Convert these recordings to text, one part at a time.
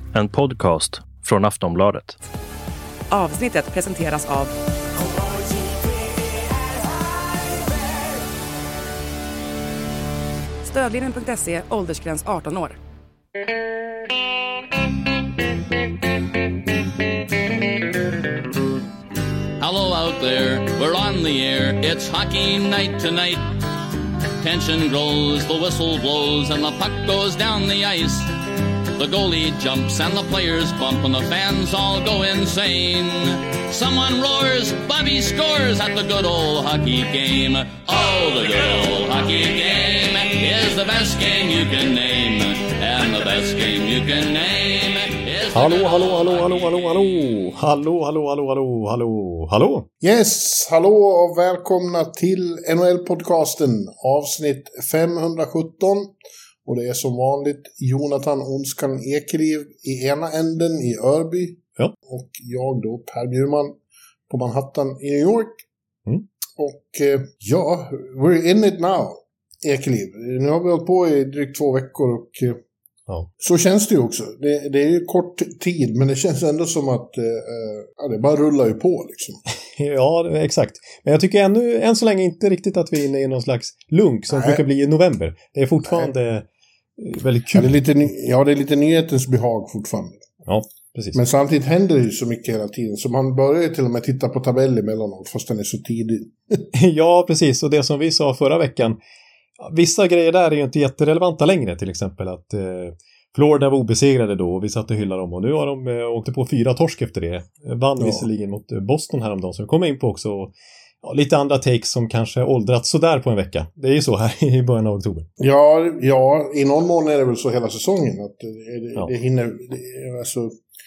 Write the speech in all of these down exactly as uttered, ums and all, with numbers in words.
En podcast från Aftonbladet. Avsnittet presenteras av Stödlinjen punkt se, åldersgräns arton år. Hello out there, we're on the air, it's hockey night tonight. Tension grows, the whistle blows, and the puck goes down the ice. The goalie jumps and the players bump and the fans all go insane. Someone roars, Bobby scores at the good old hockey game. Oh, the good old hockey game is the best game you can name. And the best game you can name is the Hallå, hallå, hallå, hallå, hallå, hallå. Hallå, hallå, hallå, hallå, hallå, hallå. Yes, hallå och välkomna till N H L-podcasten, avsnitt femhundrasjutton. Och det är som vanligt Jonathan Onskan Ekeliv i ena änden i Örby. Ja. Och jag då, Per Bjurman, på Manhattan i New York. Mm. Och eh, ja, we're in it now, Ekeliv. Nu har vi hållit på i drygt två veckor och eh, ja. Så känns det ju också. Det, det är ju kort tid, men det känns ändå som att eh, ja, det bara rullar ju på liksom. Ja, exakt. Men jag tycker ännu, än så länge inte riktigt att vi är inne i någon slags lunk som Nej. brukar bli i november. Det är fortfarande Nej. väldigt kul. Ja, det är lite, ja, det är lite nyhetens behag fortfarande. Ja, precis. Men samtidigt händer det ju så mycket hela tiden. Så man börjar ju till och med titta på tabeller emellanåt, fast den är så tidig. Ja, precis. Och det som vi sa förra veckan, vissa grejer där är ju inte jätterelevanta längre. Till exempel att eh, Florida var obesegrade då och vi satt och hyllade dem. Och nu har de eh, åkt på fyra torsk efter det. Vann ja. visserligen mot Boston häromdagen, så vi kommer in på också ja, lite andra takes som kanske åldrats sådär på en vecka. Det är ju så här i början av oktober. Ja, ja, i någon mån är det väl så hela säsongen. Att det, det, ja. det hinner, det, alltså,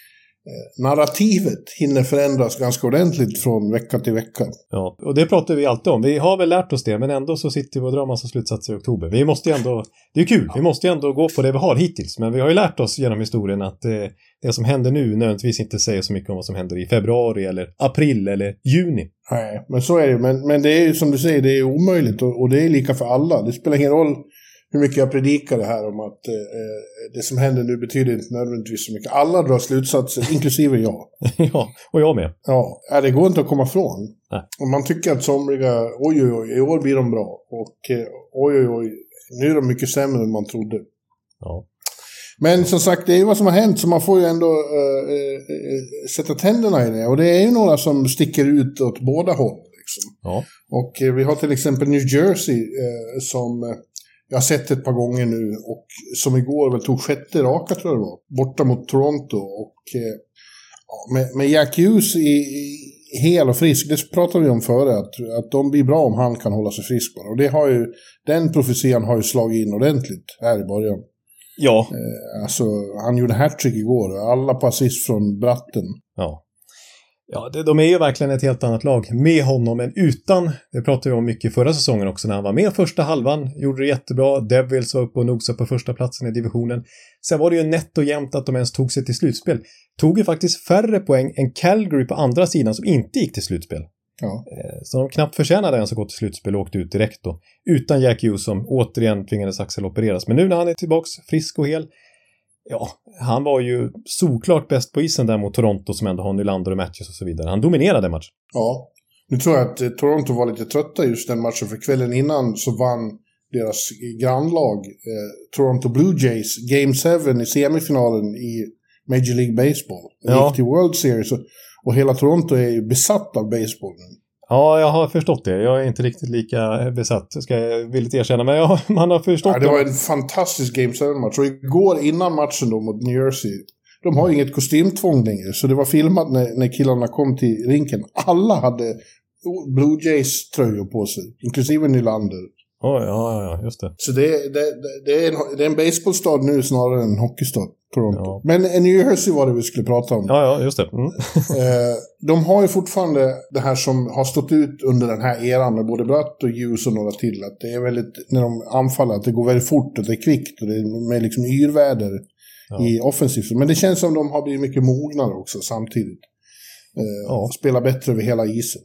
eh, narrativet hinner förändras ganska ordentligt från vecka till vecka. Ja, och det pratar vi alltid om. Vi har väl lärt oss det, men ändå så sitter vi och drar massa slutsatser i oktober. Vi måste ju ändå, det är kul, vi måste ju ändå gå på det vi har hittills. Men vi har ju lärt oss genom historien att eh, det som händer nu nödvändigtvis inte säger så mycket om vad som händer i februari eller april eller juni. Nej, men så är det. Men, men det är ju som du säger, det är omöjligt och, och det är lika för alla. Det spelar ingen roll hur mycket jag predikar det här om att eh, det som händer nu betyder inte nödvändigtvis så mycket. Alla drar slutsatser, inklusive jag. Ja, och jag med. Ja, det går inte att komma från. Nej. Och man tycker att somliga, oj oj oj, i år blir de bra. Och eh, oj oj oj, nu är de mycket sämre än man trodde. Ja. Men som sagt, det är ju vad som har hänt, så man får ju ändå äh, äh, sätta tänderna i det. Och det är ju några som sticker ut åt båda håll. Liksom. Ja. Och äh, vi har till exempel New Jersey äh, som äh, jag har sett ett par gånger nu. Och som igår väl tog sjätte raka, tror jag det var. Borta mot Toronto. Och äh, med, med Jack Hughes i, i hel och frisk, det pratade vi om före. Att, att de blir bra om han kan hålla sig frisk bara. Och det har ju, den profetian har ju slagit in ordentligt här i början. Ja. Eh, alltså, han gjorde hattrick igår. Alla på assist från Bratten. Ja. Ja, det, de är ju verkligen ett helt annat lag med honom än utan. Det pratade vi om mycket förra säsongen också när han var med första halvan. Gjorde det jättebra. Devils var uppe och nosade på första platsen i divisionen. Sen var det ju nätt och jämnt att de ens tog sig till slutspel. Tog ju faktiskt färre poäng än Calgary på andra sidan som inte gick till slutspel. Ja. Så de knappt förtjänade ens att gå till slutspel och åkte ut direkt då. Utan Jack Hughes som återigen tvingades axelopereras. Men nu när han är tillbaks frisk och hel, ja, han var ju såklart bäst på isen där mot Toronto som ändå har Nylander och Matches och så vidare. Han dominerade matchen. Ja, nu tror jag att eh, Toronto var lite trötta just den matchen, för kvällen innan så vann deras grannlag eh, Toronto Blue Jays Game sju i semifinalen i Major League Baseball. De Ja. gick till World Series och, och hela Toronto är ju besatt av baseball nu. Ja, jag har förstått det. Jag är inte riktigt lika besatt, ska jag villigt erkänna. Men jag, man har förstått ja, det. Det var en fantastisk Game sju-match. Och igår innan matchen då mot New Jersey, de har ju inget kostymtvång längre. Så det var filmat när, när killarna kom till rinken. Alla hade Blue Jays tröjor på sig, inklusive Nylander. Oh, ja, ja, just det. Så det, det, det, är en, det är en baseballstad nu snarare än en hockeystad, Toronto. Ja. Men New Jersey var det vi skulle prata om. Ja, ja, just det. Mm. eh, de har ju fortfarande det här som har stått ut under den här eran med både Bratt och Hughes och några till. Att det är väldigt, när de anfaller, att det går väldigt fort och det är kvickt och det är med liksom yrväder ja. i offensivt. Men det känns som de har blivit mycket mognare också samtidigt. Eh, ja. Spelar bättre över hela isen.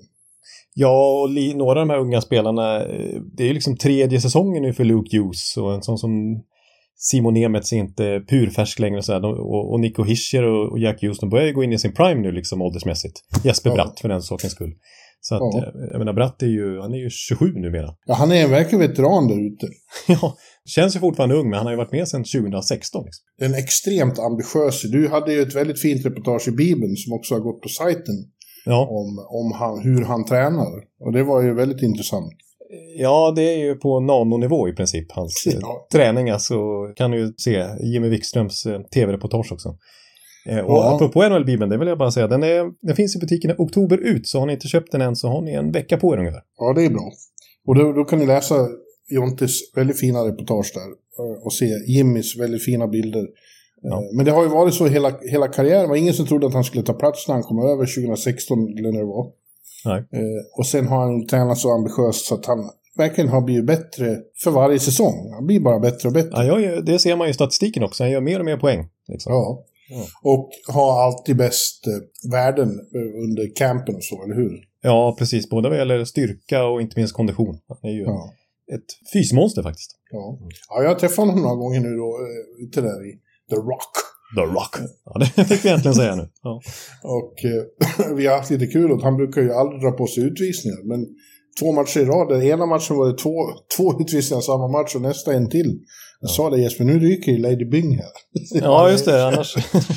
Ja, och li- några av de här unga spelarna, det är ju liksom tredje säsongen nu för Luke Hughes, och en sån som Simon Nemeth är inte purfärsk längre och, så här, och, och Nico Hischier och, och Jack Houston börjar gå in i sin prime nu liksom åldersmässigt. Jesper ja. Bratt för den sakens skull. Så att, ja. jag menar, Bratt är ju, han är ju tjugosju numera. Ja, han är en verkligen veteran där ute. Ja, känns ju fortfarande ung, men han har ju varit med sedan tjugohundrasexton. Liksom. Den är extremt ambitiös. Du hade ju ett väldigt fint reportage i Bibeln som också har gått på sajten. Ja. Om, om han, hur han tränar. Och det var ju väldigt intressant. Ja, det är ju på nanonivå i princip hans ja. träning. Alltså kan du ju se Jimmy Wikströms eh, tv-reportage också. Eh, och ja. apropå N H L-bibeln, det vill jag bara säga, den, är, den finns i butiken i oktober ut, så har ni inte köpt den än så har ni en vecka på er ungefär. Ja, det är bra. Och då, då kan ni läsa Jontes väldigt fina reportage där och se Jimmys väldigt fina bilder. Ja. Men det har ju varit så hela, hela karriären. Det var ingen som trodde att han skulle ta plats när han kom över tjugohundrasexton eller när det var. Nej. Eh, och sen har han tränat så ambitiöst så att han verkligen har blivit bättre för varje säsong. Han blir bara bättre och bättre. Ja, jag, det ser man ju i statistiken också. Han gör mer och mer poäng. Liksom. Ja. ja. Och har alltid bäst eh, värden under campen och så, eller hur? Ja, precis. Både vad gäller styrka och inte minst kondition. Han är ju ja. ett fysmonster faktiskt. Ja. ja, jag har träffat honom några gånger nu då, ute där i The Rock. The Rock. Ja, det fick vi egentligen säga nu. Ja. Och eh, vi har haft lite kul och han brukar ju aldrig dra på sig utvisningar. Men två matcher i rad, den ena matchen var det två, två utvisningar samma match och nästa en till. Jag ja. sa det Jesper, nu ryker ju Lady Byng här. Ja, just det, annars...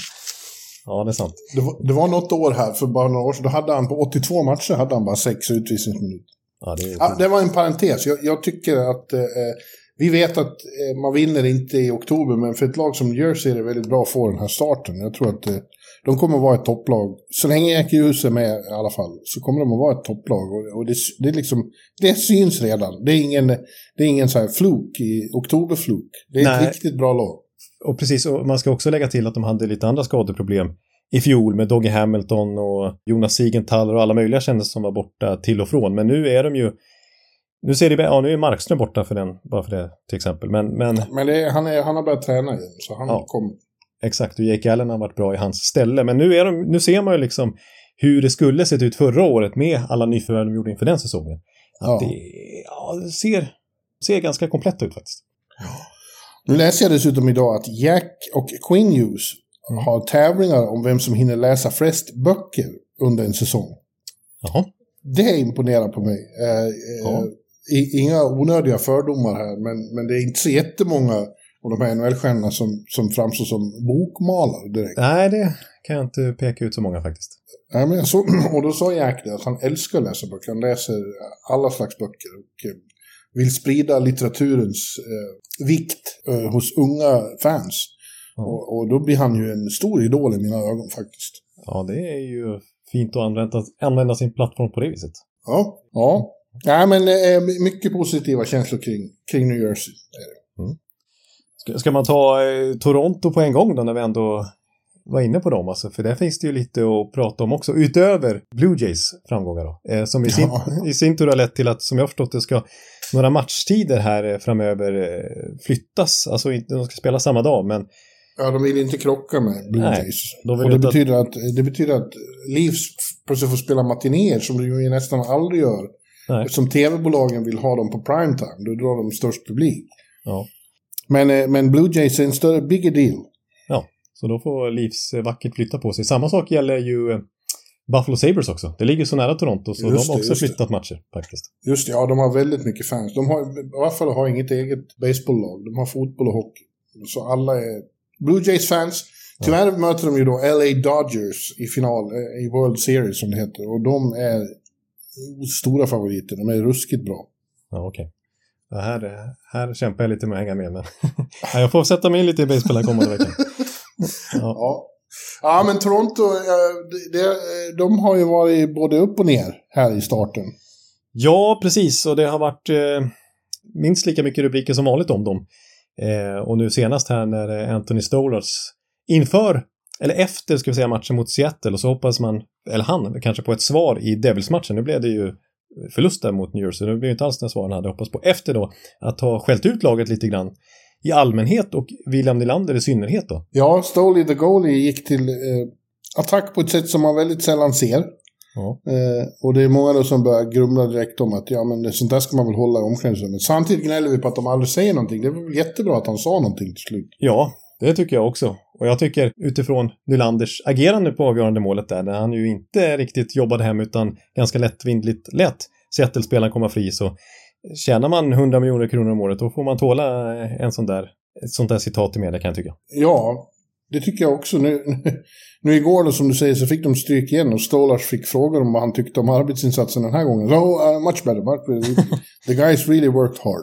ja, det är sant. Det var, det var något år här, för bara några år sedan, då hade han på åttiotvå matcher hade han bara sex utvisningsminuter. Ja, det, är ja, det var en parentes. Jag, jag tycker att... Eh, Vi vet att eh, man vinner inte i oktober, men för ett lag som Jersey är det väldigt bra att få den här starten. Jag tror att eh, de kommer att vara ett topplag. Så länge Jack Hughes är med i alla fall så kommer de att vara ett topplag. Och, och det, det, är liksom, det syns redan. Det är ingen, det är ingen så här fluk i oktoberfluk. Det är Nej. ett riktigt bra lag. Och precis, och man ska också lägga till att de hade lite andra skadeproblem i fjol med Doggy Hamilton och Jonas Siegenthaler och alla möjliga kändes som var borta till och från. Men nu är de ju Nu ser det, ja, nu är Markström borta för den, bara för det till exempel. Men, men, men det är, han, är, han har börjat träna igen, så han ja, kommer. Exakt, och Jake Allen har varit bra i hans ställe. Men nu, är de, nu ser man ju liksom hur det skulle sett ut förra året med alla nyförvärv de gjorde inför den säsongen. Att ja. Det, ja, det ser, ser ganska komplett ut faktiskt. Ja. Nu läser jag dessutom idag att Jack och Quinn Hughes mm. har tävlingar om vem som hinner läsa flest böcker under en säsong. Jaha. Det imponerar på mig. Eh, ja. eh, Inga onödiga fördomar här, men, men det är inte så jättemånga av de här N H L-stjärnorna som, som framstår som bokmalare direkt. Nej, det kan jag inte peka ut så många faktiskt. Nej, men så, och då sa Jack det, att han älskar att läsa böcker. Han läser alla slags böcker och eh, vill sprida litteraturens eh, vikt eh, hos unga fans. Mm. Och, och då blir han ju en stor idol i mina ögon faktiskt. Ja, det är ju fint att använda, använda sin plattform på det viset. Ja, ja. Nej, men det är mycket positiva känslor kring, kring New Jersey. Mm. Ska, ska man ta eh, Toronto på en gång då när vi ändå var inne på dem? Alltså, för där finns det ju lite att prata om också utöver Blue Jays framgångar då. Eh, som i sin, ja. i sin tur har lett till att, som jag har förstått det, ska några matchtider här framöver eh, flyttas. Alltså inte de ska spela samma dag, men... Ja, de vill inte krocka med Blue Nej, Jays. De och det betyder, att... Att, det betyder att Leafs plötsligt får spela matinéer som de ju nästan aldrig gör. Nej. Eftersom tv-bolagen vill ha dem på primetime, då drar de störst publik. Ja. Men, men Blue Jays är en större, bigger deal. Ja, så då får Leafs vackert flytta på sig. Samma sak gäller ju Buffalo Sabres också. Det ligger så nära Toronto, så just de har också flyttat det. matcher faktiskt. Just det, ja, de har väldigt mycket fans. De har, i alla fall har inget eget baseballlag. De har fotboll och hockey. Så alla är Blue Jays-fans. Tyvärr ja. möter de ju då L A Dodgers i final, i World Series som det heter. Och de är stora favoriter. De är ruskigt bra. Ja, okej. Okay. Här, här kämpar jag lite med att hänga med. Men jag får sätta mig in lite i baseball här kommande veckan. Ja. ja. Ja, men Toronto, det, det, de har ju varit både upp och ner här i starten. Ja, precis. Och det har varit eh, minst lika mycket rubriker som vanligt om dem. Eh, och nu senast här när Anthony Stolarz inför, eller efter ska vi säga matchen mot Seattle, och så hoppas man, eller han kanske på ett svar i Devils-matchen. Nu blev det ju förlust där mot New Jersey. Det blev inte alls den svaren han hade hoppats på efter då, att ha skällt ut laget lite grann i allmänhet och William Nylander i synnerhet då. Ja, Stoley the goalie gick till eh, attack på ett sätt som man väldigt sällan ser. Ja. Eh, och det är många då som börjar grumla direkt om att ja, men sånt där ska man väl hålla i omklädningsrummet. Samtidigt gnäller vi på att de aldrig säger någonting. Det är väl jättebra att han sa någonting till slut. Ja, det tycker jag också. Och jag tycker utifrån Nylanders agerande på avgörande målet där, när han ju inte riktigt jobbade hem utan ganska lättvindligt lätt Seattle-spelaren komma fri, så tjänar man hundra miljoner kronor om året, då får man tåla en sån där, ett sånt där citat i media, kan jag tycka. Ja, det tycker jag också. Nu, nu igår då, som du säger, så fick de stryk igen och Stolarz fick frågor om vad han tyckte om arbetsinsatsen den här gången. So, uh, much better, much better. The guys really worked hard.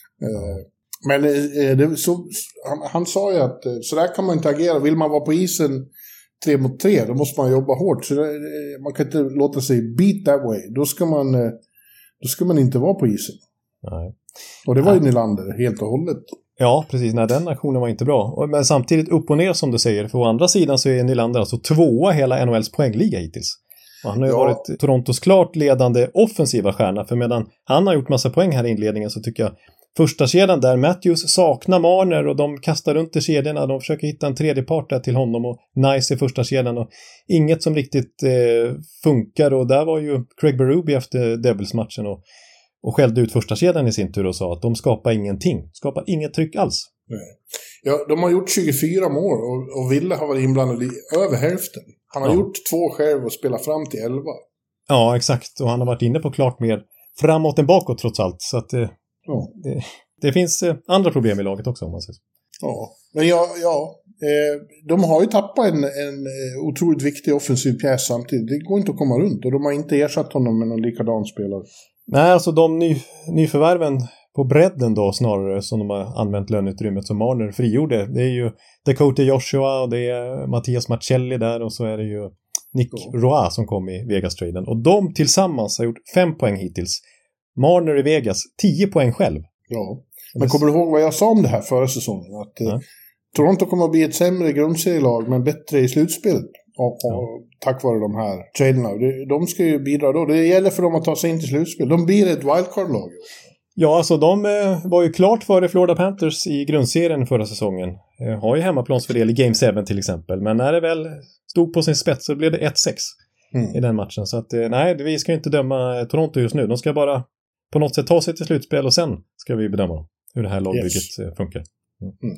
Uh, men uh, det, så, han, han sa ju att uh, så där kan man inte agera. Vill man vara på isen tre mot tre, då måste man jobba hårt. Så det, uh, man kan inte låta sig beat that way. Då ska man, uh, då ska man inte vara på isen. Nej. Och det var ju Nylander helt och hållet. Ja, precis. Nej, den aktionen var inte bra. Men samtidigt upp och ner som du säger. För å andra sidan så är Nylander alltså tvåa hela N H L:s poängliga hittills. Och han har ju ja. varit Torontos klart ledande offensiva stjärna. För medan han har gjort massa poäng här i inledningen, så tycker jag första kedjan där, Matthews saknar Marner och de kastar runt i kedjorna. De försöker hitta en tredje part där till honom, och Nice i första kedjan. Och inget som riktigt eh, funkar. Och där var ju Craig Berube efter Devils-matchen och Och skällde ut första kedjan i sin tur och sa att de skapar ingenting. Skapar inget tryck alls. Nej. Ja, de har gjort tjugofyra mål och, och Ville har varit inblandad i över hälften. Han har ja. gjort två själv och spelat fram till elva. Ja, exakt. Och han har varit inne på klart mer framåt än bakåt trots allt. Så att det, ja. det, det finns eh, andra problem i laget också, om man säger så. Ja, men ja, ja eh, de har ju tappat en, en otroligt viktig offensiv pjäs samtidigt. Det går inte att komma runt, och de har inte ersatt honom med någon likadan spelare. Nej, alltså de ny, nyförvärven på bredden då snarare, som de har använt löneutrymmet som Marner frigjorde. Det är ju Dakota Joshua och det är Mattias Marcelli där, och så är det ju Nick ja. Roy som kom i Vegas-traden. Och de tillsammans har gjort fem poäng hittills. Marner i Vegas, tio poäng själv. Ja, men kommer du ihåg vad jag sa om det här förra säsongen? Att ja. eh, Toronto kommer att bli ett sämre grundserielag men bättre i slutspelet. Och, och ja. tack vare de här traderna. De ska ju bidra då. Det gäller för dem att ta sig in till slutspel. De blir ett wildcard-lag. Ja, alltså de eh, var ju klart före Florida Panthers i grundserien förra säsongen. Eh, har ju hemmaplansfördel i Game sju till exempel. Men när det väl stod på sin spets så blev det ett sex mm. i den matchen. Så att, eh, nej, vi ska inte döma Toronto just nu. De ska bara på något sätt ta sig till slutspel, och sen ska vi bedöma hur det här lagbygget yes. funkar. Mm. Mm.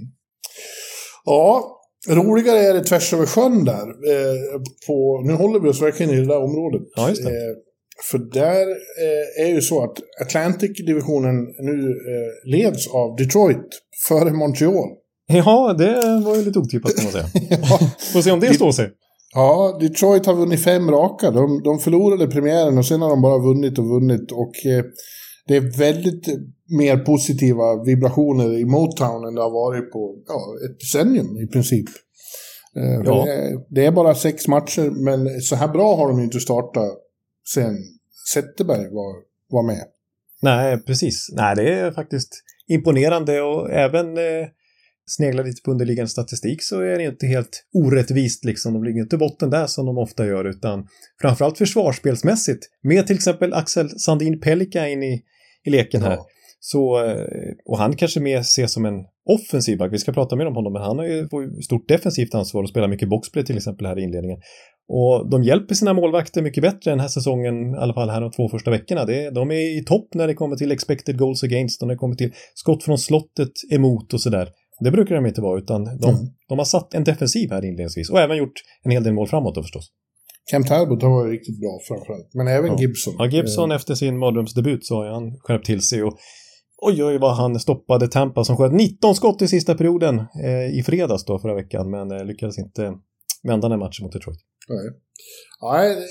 Ja, roligare är det tvärs över sjön där. Eh, på, nu håller vi oss verkligen i det där området. Ja, just det. Eh, för där eh, är ju så att Atlantic-divisionen nu eh, leds av Detroit före Montreal. Ja, det var ju lite otippat kan man säga. ja. Får se om det står sig. Ja, Detroit har vunnit fem raka. De, de förlorade premiären och sen har de bara vunnit och vunnit. Och eh, det är väldigt mer positiva vibrationer i Motown än det har varit på ja, ett decennium i princip. Eh, ja. det, är, det är bara sex matcher, men så här bra har de inte startat sen Zetterberg var, var med. Nej, precis. Nej, det är faktiskt imponerande, och även eh, sneglar lite på underliggande statistik så är det inte helt orättvist liksom. De ligger inte botten där som de ofta gör, utan framförallt försvarsspelsmässigt med till exempel Axel Sandin Pellikka in i, i leken här. Ja. Så, och han kanske mer ses som en offensiv back. Vi ska prata mer om honom, men han har ju stort defensivt ansvar och spelar mycket boxplay till exempel här i inledningen. Och de hjälper sina målvakter mycket bättre den här säsongen, i alla fall här de två första veckorna. Det, de är i topp när det kommer till expected goals against, och när det kommer till skott från slottet emot och sådär. Det brukar de inte vara, utan de, mm. de har satt en defensiv här inledningsvis och även gjort en hel del mål framåt då förstås. Cam Talbot har varit riktigt bra framförallt, men även ja. Gibson. Ja, Gibson eh. efter sin mardrömsdebut så har han skärpt till sig, och oj oj vad han stoppade Tampa som sköt nitton skott i sista perioden eh, i fredags då förra veckan, men eh, lyckades inte vända den matchen mot Detroit. Nej. Nej, eh,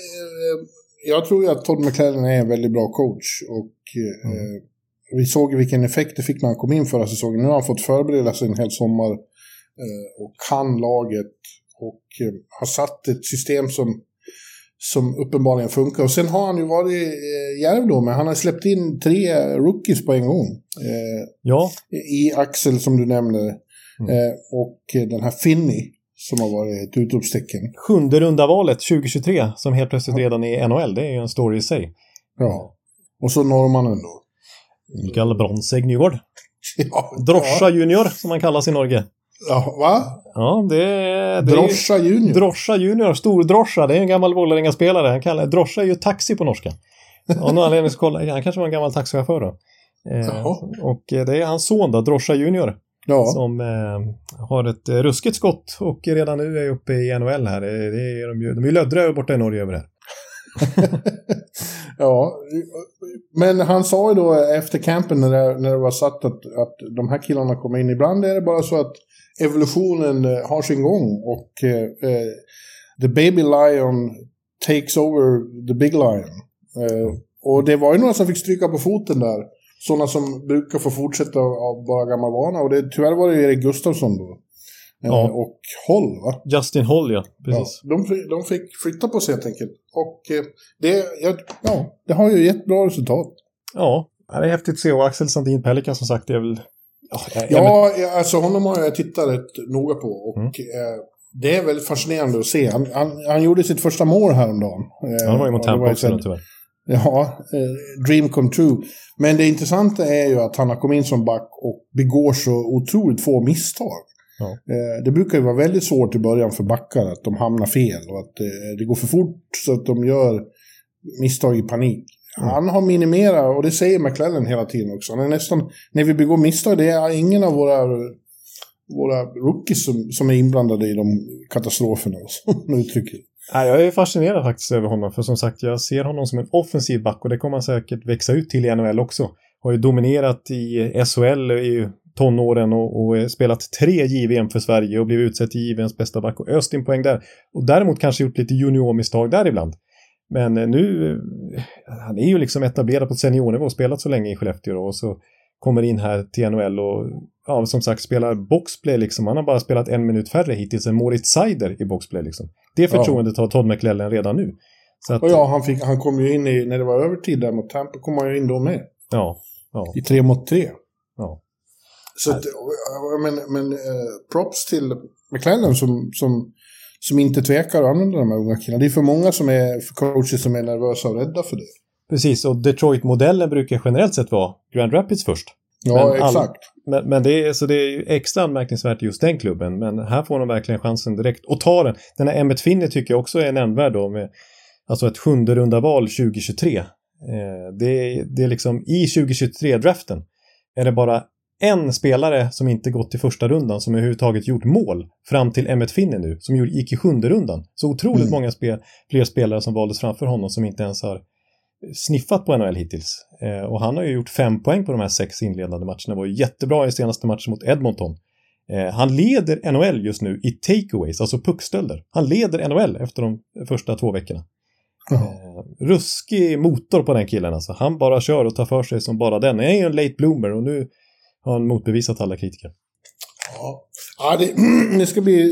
jag tror ju att Todd McLellan är en väldigt bra coach, och eh, mm. vi såg vilken effekt det fick när han kom in förra säsongen. Nu har han fått förbereda sig en hel sommar eh, och kan laget och eh, har satt ett system som som uppenbarligen funkar. Och sen har han ju varit eh, djärv då, men han har släppt in tre rookies på en gång. Eh, ja. I Axel som du nämnde. Mm. Eh, och den här Finney som har varit ett utropstecken. Sjunde runda valet tjugohundratjugotre som helt plötsligt redan är N H L. Det är ju en story i sig. Ja. Och så norrmannen då. Mikael Bronsegg Nygård. Ja, Droscha ja. Junior som man kallas i Norge. Ja, va? Ja, det är... Det Droscha Junior. Droscha Junior, stor Droscha. Det är en gammal Vålerenga-spelare. Han kallar Droscha är ju taxi på norska. Och nu anledning att kolla. Han kanske var en gammal taxichaufför då. Eh, och det är hans son då, Droscha Junior. Ja. Som eh, har ett eh, ruskigt skott och redan nu är uppe i N H L här. Det är, de, de är ju löddra borta i Norge över det här. Ja, men han sa ju då efter campen när det, när det var satt att, att de här killarna kommer in. Ibland är det bara så att evolutionen har sin gång och eh, the baby lion takes over the big lion. Eh, och det var ju några som fick stryka på foten där. Sådana som brukar få fortsätta av bara gammal vana. Och det, tyvärr var det Erik Gustafsson då. Ja. Och Holl, va? Justin Holl, ja. Precis. Ja, de, de fick flytta på sig helt enkelt. Och det, ja, det har ju gett bra resultat. Ja, det är häftigt att se. Och Axel Sandin Pelika som sagt är väl... Ja, jag, ja jag, alltså honom har jag tittat rätt noga på. Och mm. eh, det är väldigt fascinerande att se. Han, han, han gjorde sitt första mål häromdagen. Ja, han var ju mot Tampa också tyvärr. Ja, eh, dream come true. Men det intressanta är ju att han har kommit in som back och begår så otroligt få misstag. Ja. Eh, det brukar ju vara väldigt svårt i början för backar att de hamnar fel och att eh, det går för fort så att de gör misstag i panik. Mm. Han har minimerat, och det säger McClellan hela tiden också. Han är nästan, när vi begår misstag, det är ingen av våra, våra rookies som, som är inblandade i de katastroferna. Som uttrycker. Ja, jag är fascinerad faktiskt över honom, för som sagt jag ser honom som en offensiv back och det kommer han säkert växa ut till i N H L också. Har ju dominerat i S H L i tonåren och, och spelat tre J V M för Sverige och blivit utsett till J V M:s bästa back och öst in poäng där. Och däremot kanske gjort lite juniormisstag där ibland. Men nu, han är ju liksom etablerad på seniornivå och spelat så länge i Skellefteå och så kommer in här till N H L och ja, som sagt spelar boxplay liksom. Han har bara spelat en minut färre hittills än Moritz Seider i boxplay liksom. Det förtroendet ja. har Todd McClellan redan nu. Så att, och ja, han, fick, han kom ju in i, när det var övertid där mot Tampa kom han ju in då med. Ja. ja. I tre mot tre. Ja. Så att, men, men eh, props till McClellan som, som, som inte tvekar att använda de här unga killarna. Det är för många som är för coacher som är nervösa och rädda för det. Precis, och Detroit-modellen brukar generellt sett vara Grand Rapids först. Ja, men exakt. All, men men det, är, så det är ju extra anmärkningsvärt just den klubben. Men här får de verkligen chansen direkt. Och ta den. Den här Emmet Finney tycker jag också är nämnvärd då. Med, alltså ett sjunde runda val tjugo tjugotre. Eh, det, det är liksom i tjugo tjugotre-draften är det bara en spelare som inte gått till första rundan som överhuvudtaget gjort mål fram till Emmet Finney nu. Som gick i sjunde rundan. Så otroligt mm. många spel, fler spelare som valdes framför honom som inte ens har sniffat på N H L hittills. Eh, och han har ju gjort fem poäng på de här sex inledande matcherna. Det var ju jättebra i senaste matchen mot Edmonton. Eh, han leder N H L just nu i takeaways, alltså puckstölder. Han leder N H L efter de första två veckorna. Mm. Eh, ruskig motor på den killen alltså. Han bara kör och tar för sig som bara den. Han är ju en late bloomer och nu har han motbevisat alla kritiker. Ja, ja det, det ska bli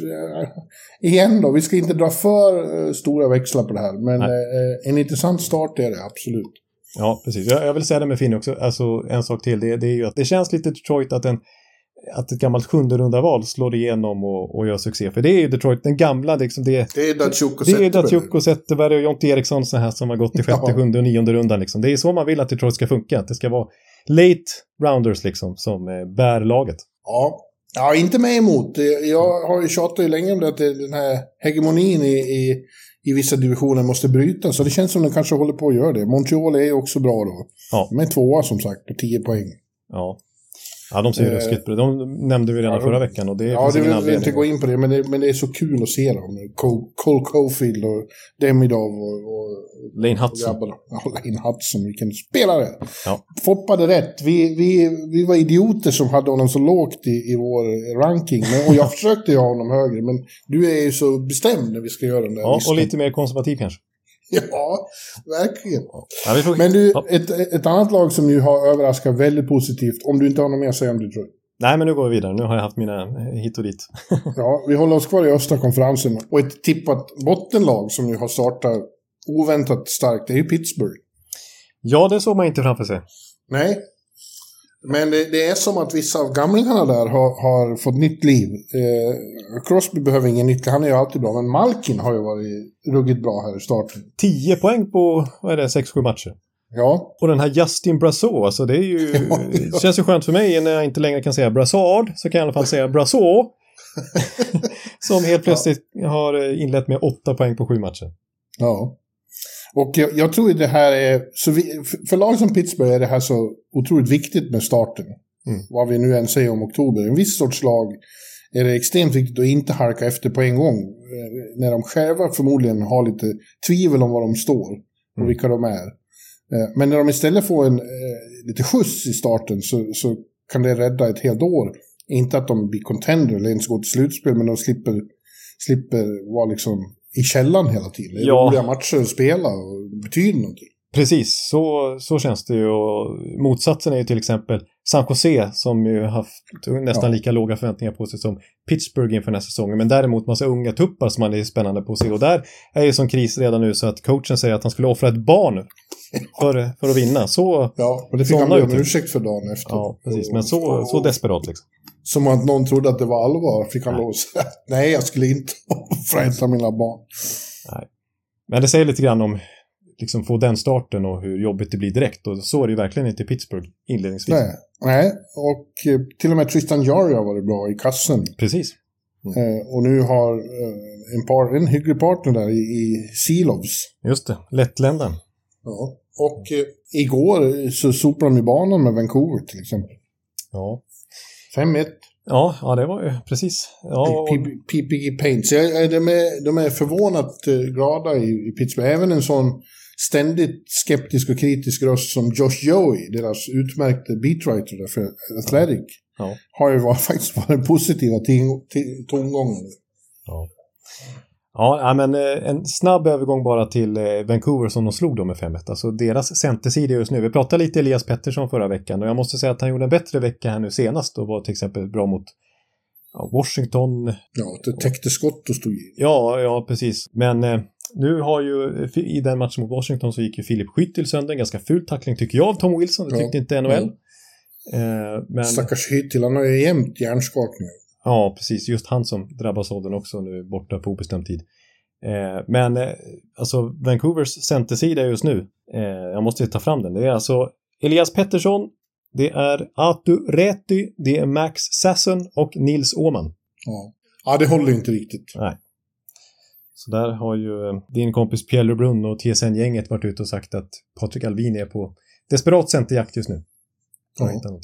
igen då. Vi ska inte dra för stora växlar på det här. Men eh, en intressant start är det, absolut. Ja, precis. Jag, jag vill säga det med Finn också. Alltså, en sak till. Det, det är ju att det känns lite Detroit att, en, att ett gammalt sjunde runda val slår igenom och, och gör succé. För det är ju Detroit, den gamla. Liksom det, det är Datsjuk och Zetterberg. Det är Datsjuk och Zetterberg och Jonte Eriksson så här, som har gått till sjätte, ja. sjunde och nionde rundan. Liksom. Det är så man vill att Detroit ska funka. Att det ska vara late rounders liksom, som eh, bär laget. Ja. Ja, inte mig emot. Jag har ju tjatat ju länge om det att den här hegemonin i, i, i vissa divisioner måste brytas. Så det känns som den kanske håller på att göra det. Montreal är ju också bra då. Ja. De är tvåa som sagt på tio poäng. Ja. Ja, de ser ju eh, ruskigt bra. De nämnde vi redan ja, förra veckan. Och det är ja, det vill vi inte gå in på det. Men, det. men det är så kul att se dem. Cole Caulfield och Demidov och, och Lane Hudson. Och ja, Lane Hudson, vilken spelare. Ja. Foppade rätt. Vi, vi, vi var idioter som hade honom så lågt i, i vår ranking. Men, och jag försökte ju ha honom högre. Men du är ju så bestämd när vi ska göra den där Ja, listan. Och lite mer konservativ kanske. Ja, verkligen. Ja, vi får... Men du, ja. ett, ett annat lag som ju har överraskat väldigt positivt, om du inte har något mer att säga om Detroit. Nej, men nu går vi vidare. Nu har jag haft mina hit och dit. Ja, vi håller oss kvar i östra konferensen. Och ett tippat bottenlag som nu har startat oväntat starkt, det är ju Pittsburgh. Ja, det såg man inte framför sig. Nej, men det, det är som att vissa av gamlingarna där har, har fått nytt liv. Eh, Crosby behöver ingen nytt, han är ju alltid bra. Men Malkin har ju varit ruggigt bra här i starten. Tio poäng på, vad är det, sex sju matcher. Ja. Och den här Justin Brassard, alltså det är ju, det känns ju skönt för mig när jag inte längre kan säga Brassard, så kan jag i alla fall säga Brassard. Som helt plötsligt ja. har inlett med åtta poäng på sju matcher. Ja. Och jag, jag tror att det här är, så vi, för lag som Pittsburgh är det här så otroligt viktigt med starten. Mm. Vad vi nu än säger om oktober. En viss sorts lag är det extremt viktigt att inte halka efter på en gång. När de själva förmodligen har lite tvivel om vad de står och mm. vilka de är. Men när de istället får en lite skjuts i starten så, så kan det rädda ett helt år. Inte att de blir contender eller ens går till slutspel, men de slipper, slipper vara liksom i källan hela tiden. Det är ja. roliga matcher att spela och betyder någonting. Precis, så, så känns det ju. Och motsatsen är ju till exempel San Jose som ju haft nästan ja. lika låga förväntningar på sig som Pittsburgh inför den här säsongen. Men däremot massa unga tuppar som man är spännande på att se. Och där är ju som kris redan nu så att coachen säger att han skulle offra ett barn för, för att vinna. Så, ja, och det fick han be om ursäkt för dagen efter. Ja, precis. Men så, så desperat liksom. Som att någon trodde att det var allvar. Fick han lov att säga, nej jag skulle inte offra ett av mina barn. Nej. Men det säger lite grann om liksom få den starten och hur jobbigt det blir direkt. Och så är det ju verkligen inte i Pittsburgh inledningsvis. Nej, nej. Och eh, till och med Tristan Jarry har varit bra i kassen. Precis. Mm. Eh, och nu har eh, en, par, en hygglig partner där i, i Sealovs. Just det, Lättländaren. Ja. Och eh, igår så sopade de i banan med Vancouver till exempel. Ja. fem ett. Ja, ja, det var ju precis. Ja, P P G Paint. Så jag, de, är, de är förvånat uh, glada i, i Pittsburgh. Även en sån ständigt skeptisk och kritisk röst som Josh Joey, deras utmärkta beatwriter där för Athletic, ja. har ju var, faktiskt varit positiva tongångar. Ja. Ja, men en snabb övergång bara till Vancouver som de slog då med fem ett. Alltså deras centersida just nu. Vi pratade lite Elias Pettersson förra veckan och jag måste säga att han gjorde en bättre vecka här nu senast och var till exempel bra mot ja, Washington. Ja, det täckte skott och stod i. Ja, ja, precis. Men eh, nu har ju i den matchen mot Washington så gick ju Philip Skyttil sönder. En ganska ful tackling tycker jag av Tom Wilson. Det tyckte ja, inte N H L. Ja. Eh, men... Stackars Skyttil, han har ju jämt hjärnskakningar. Ja, precis. Just han som drabbas av den också nu borta på obestämd tid. Eh, men eh, alltså Vancouvers centersida just nu, eh, jag måste ta fram den. Det är alltså Elias Pettersson, det är Atu Räty, det är Max Sasson och Nils Åman. Ja. ja, det håller inte riktigt. Nej. Så där har ju eh, din kompis Pierre Lebrun och T S N-gänget varit ute och sagt att Patrik Alvin är på desperat centerjakt just nu. Ja. Mm.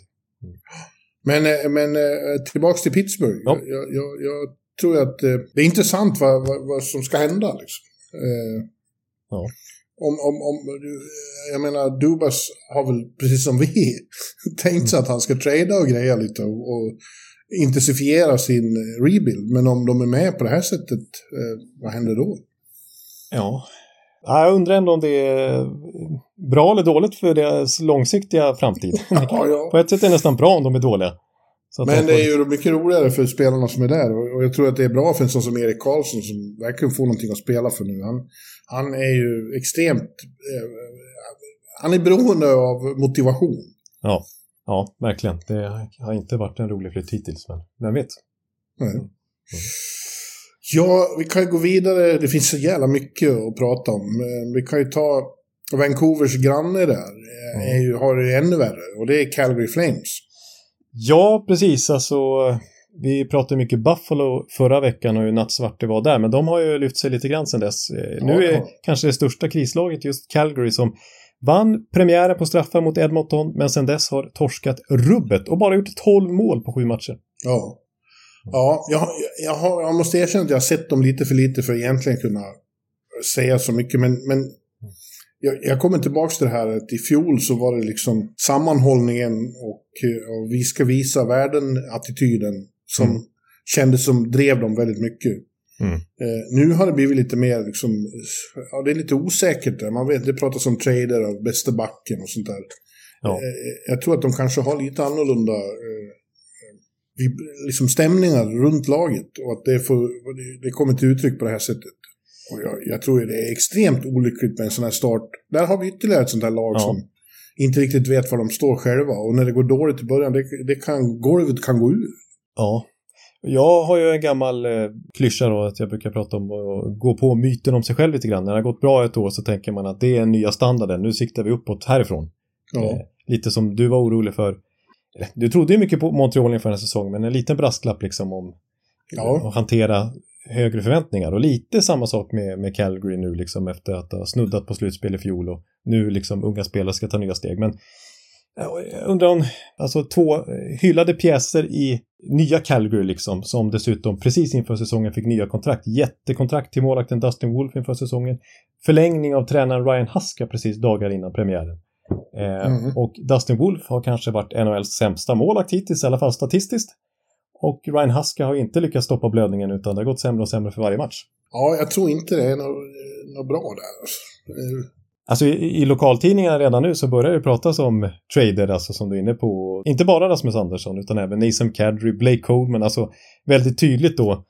Men, men tillbaks till Pittsburgh. Ja. Jag, jag, jag tror att det är intressant vad, vad, vad som ska hända. Liksom. Ja. Om, om, om, jag menar, Dubas har väl precis som vi tänkt sig att han ska trada och greja lite och, och intensifiera sin rebuild. Men om de är med på det här sättet, vad händer då? Ja. Jag undrar ändå om det är bra eller dåligt för deras långsiktiga framtid. Ja, ja. På ett sätt är det nästan bra om de är dåliga. Så men det är ju mycket roligare för spelarna som är där. Och jag tror att det är bra för en sån som Erik Karlsson som verkligen får någonting att spela för nu. Han, han är ju extremt... Eh, han är beroende av motivation. Ja, ja, verkligen. Det har inte varit en rolig flytt hittills, men vem vet? Nej. Mm. Ja, vi kan ju gå vidare. Det finns så jävla mycket att prata om. Vi kan ju ta Vancouvers granne där. Mm. Är ju, har det ännu värre. Och det är Calgary Flames. Ja, precis. Alltså, vi pratade mycket Buffalo förra veckan och hur nattsvart det var där. Men de har ju lyft sig lite grann sedan dess. Ja, nu är ja. kanske det största krislaget just Calgary som vann premiären på straffar mot Edmonton. Men sedan dess har torskat rubbet och bara gjort tolv mål på sju matcher. Ja. Ja, jag, jag, har, jag måste erkänna att jag har sett dem lite för lite för att egentligen kunna säga så mycket. Men, men jag, jag kommer tillbaka till det här att i fjol så var det liksom sammanhållningen och, och vi ska visa världen-attityden som mm. kändes som drev dem väldigt mycket. Mm. Eh, nu har det blivit lite mer liksom, ja, det är lite osäkert där. Man vet, det pratas om trader av bästa backen och sånt där. Ja. Eh, jag tror att de kanske har lite annorlunda eh, liksom stämningar runt laget och att det, får, det kommer till uttryck på det här sättet. Och jag, jag tror att det är extremt olyckligt med en sån här start. Där har vi ytterligare ett sånt här lag ja. som inte riktigt vet var de står själva. Och när det går dåligt i början, det, det kan, golvet kan gå ur. Ja, Jag har ju en gammal eh, klyscha då att jag brukar prata om att gå på myten om sig själv lite grann. När det har gått bra ett år så tänker man att det är en nya standarden. Nu siktar vi uppåt härifrån. Ja. Eh, lite som du var orolig för. Du trodde ju mycket på Montreal inför en säsong, men en liten brasklapp liksom om Ja. att hantera högre förväntningar. Och lite samma sak med, med Calgary nu liksom efter att ha snuddat på slutspel i fjol och nu liksom unga spelare ska ta nya steg. Men jag undrar om alltså två hyllade pjäser i nya Calgary liksom, som dessutom precis inför säsongen fick nya kontrakt. Jättekontrakt till målvakten Dustin Wolf inför säsongen. Förlängning av tränaren Ryan Huska precis dagar innan premiären. Eh, mm. Och Dustin Wolf har kanske varit N H L:s sämsta målvakt hittills, i alla fall statistiskt. Och Ryan Huska har inte lyckats stoppa blödningen utan det har gått sämre och sämre för varje match. Ja, jag tror inte det är något, något bra där. Alltså i, i lokaltidningarna redan nu så börjar det pratas om trader, alltså som du är inne på. Inte bara Rasmus Andersson utan även Nathan Kadri, Blake Coleman, alltså väldigt tydligt då.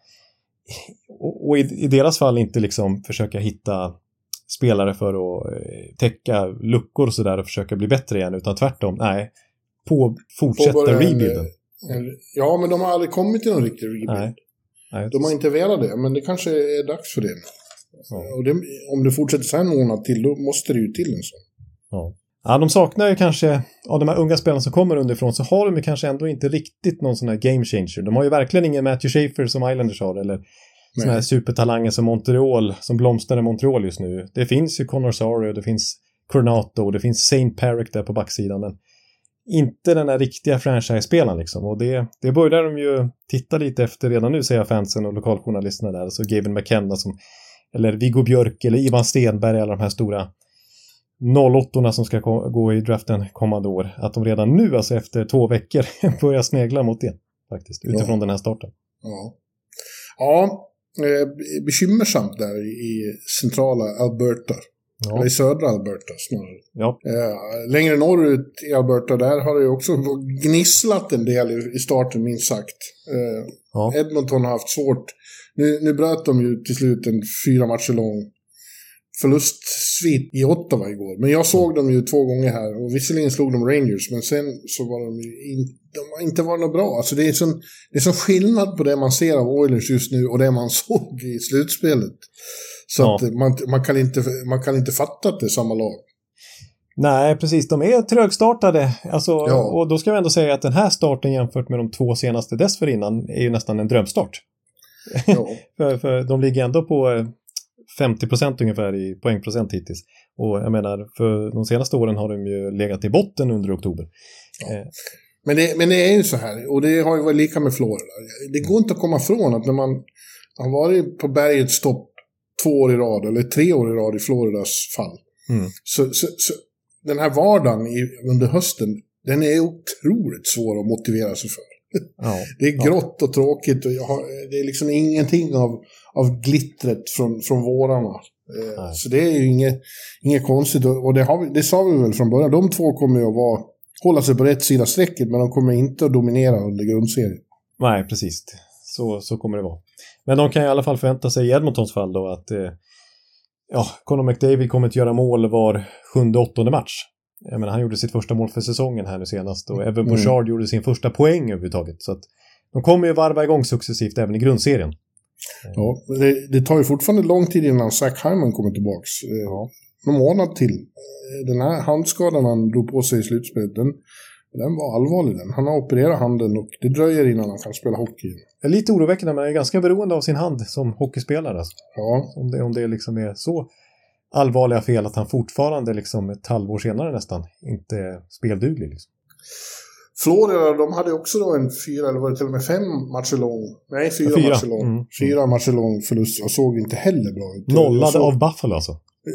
Och, och i, i deras fall inte liksom försöka hitta spelare för att eh, täcka luckor och sådär och försöka bli bättre igen, utan tvärtom, nej, på fortsätta rebuilden. Ja, men de har aldrig kommit till någon riktig rebuild. Nej. Nej, de har inte velat det, men det kanske är dags för det. Ja. Och det, om det fortsätter så en månad till, då måste det ju till en sån. Ja. Ja, de saknar ju kanske, av de här unga spelarna som kommer underifrån så har de ju kanske ändå inte riktigt någon sån här game changer. De har ju verkligen ingen Matthew Schaefer som Islanders har, eller såna här supertalanger som Montreal, som blomstrar i Montreal just nu. Det finns ju Connor Sario, det finns Cornato och det finns Saint Perrick där på backsidan, men inte den här riktiga franchise-spelaren liksom. Och det, det börjar de ju titta lite efter redan nu, säger fansen och lokaljournalisterna där. Så Gavin McKenna som, eller Viggo Björk eller Ivan Stenberg, alla de här stora noll åtta som ska gå i draften kommande år. Att de redan nu, alltså efter två veckor, börjar snegla mot det faktiskt, utifrån ja. den här starten. Ja, ja eh, bekymmersamt där i centrala Alberta. Ja. Eller i södra Alberta snarare. Ja. Eh, längre norrut i Alberta där har det ju också gnisslat en del i, i starten minst sagt. Eh, ja. Edmonton har haft svårt. Nu, nu bröt de ju till slut en fyra matcher lång förlustsvit i Ottawa igår. Men jag såg dem ju två gånger här. Och visserligen slog de Rangers. Men sen så var de ju in, de har inte varit något bra. Alltså det är sån, det är sån skillnad på det man ser av Oilers just nu och det man såg i slutspelet. Så ja. att man, man, kan inte, man kan inte fatta att det är samma lag. Nej, precis. De är trögstartade. Alltså, ja. Och då ska vi ändå säga att den här starten jämfört med de två senaste dessförinnan är ju nästan en drömstart. Ja. för, för de ligger ändå på femtio procent ungefär i poängprocent hittills. Och jag menar, för de senaste åren har de ju legat i botten under oktober. Ja. Eh. Men, det, men det är ju så här, och det har ju varit lika med Florida. Det går inte att komma från att när man har varit på bergets topp två år i rad, eller tre år i rad i Floridas fall. Mm. Så, så, så den här vardagen i, under hösten, den är otroligt svår att motivera sig för. Ja, det är grått ja. och tråkigt och jag har, det är liksom ingenting av, av glittret från, från vårarna. Eh, så det är ju inget, inget konstigt och det, har vi, det sa vi väl från början. De två kommer ju att vara, hålla sig på rätt sida strecket, men de kommer inte att dominera under grundserien. Nej, precis. Så, så kommer det vara. Men de kan i alla fall förvänta sig i Edmontons fall då att eh, ja, Conor McDavid kommer att göra mål var sjunde, åttonde match. Jag menar, han gjorde sitt första mål för säsongen här nu senast och Evan Bouchard mm. gjorde sin första poäng överhuvudtaget. Så att de kommer ju varva igång successivt även i grundserien. Ja, det, det tar ju fortfarande lång tid innan Zach Hyman kommer tillbaks. Ja. Någon månad till. Den här handskadan han drog på sig i slutspelet, den, den var allvarlig den. Han har opererat handen och det dröjer innan han kan spela hockey. Det är lite oroväckande, men är ganska beroende av sin hand som hockeyspelare. Alltså. Ja. Om det, om det liksom är så allvarliga fel att han fortfarande liksom ett halvår senare nästan inte är spelduglig. Liksom. Florida, de hade också då en fyra, eller var det till och med fem matcher lång? Nej, fyra, fyra. matcher lång. Mm. Fyra matcher lång förlust och såg inte heller bra ut. Nollade såg... av Buffalo alltså.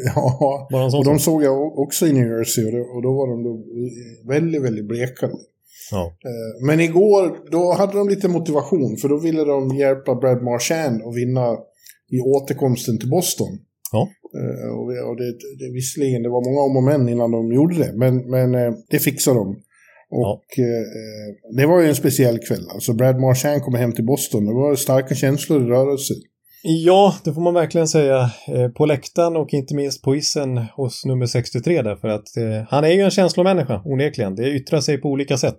Ja, och de såg jag också i New Jersey och, det, och då var de då väldigt, väldigt blekade. Ja. Men igår, då hade de lite motivation för då ville de hjälpa Brad Marchand att vinna i återkomsten till Boston. Ja. Och, och det, det, visserligen, det var många om och men innan de gjorde det, men, men det fixade de. Och ja. eh, det var ju en speciell kväll. Alltså Brad Marchand kommer hem till Boston. Det var starka känslor i rörelse. Ja, det får man verkligen säga. Eh, på läktaren och inte minst på isen hos nummer sextiotre. Därför att eh, han är ju en känslomänniska, onekligen. Det yttrar sig på olika sätt.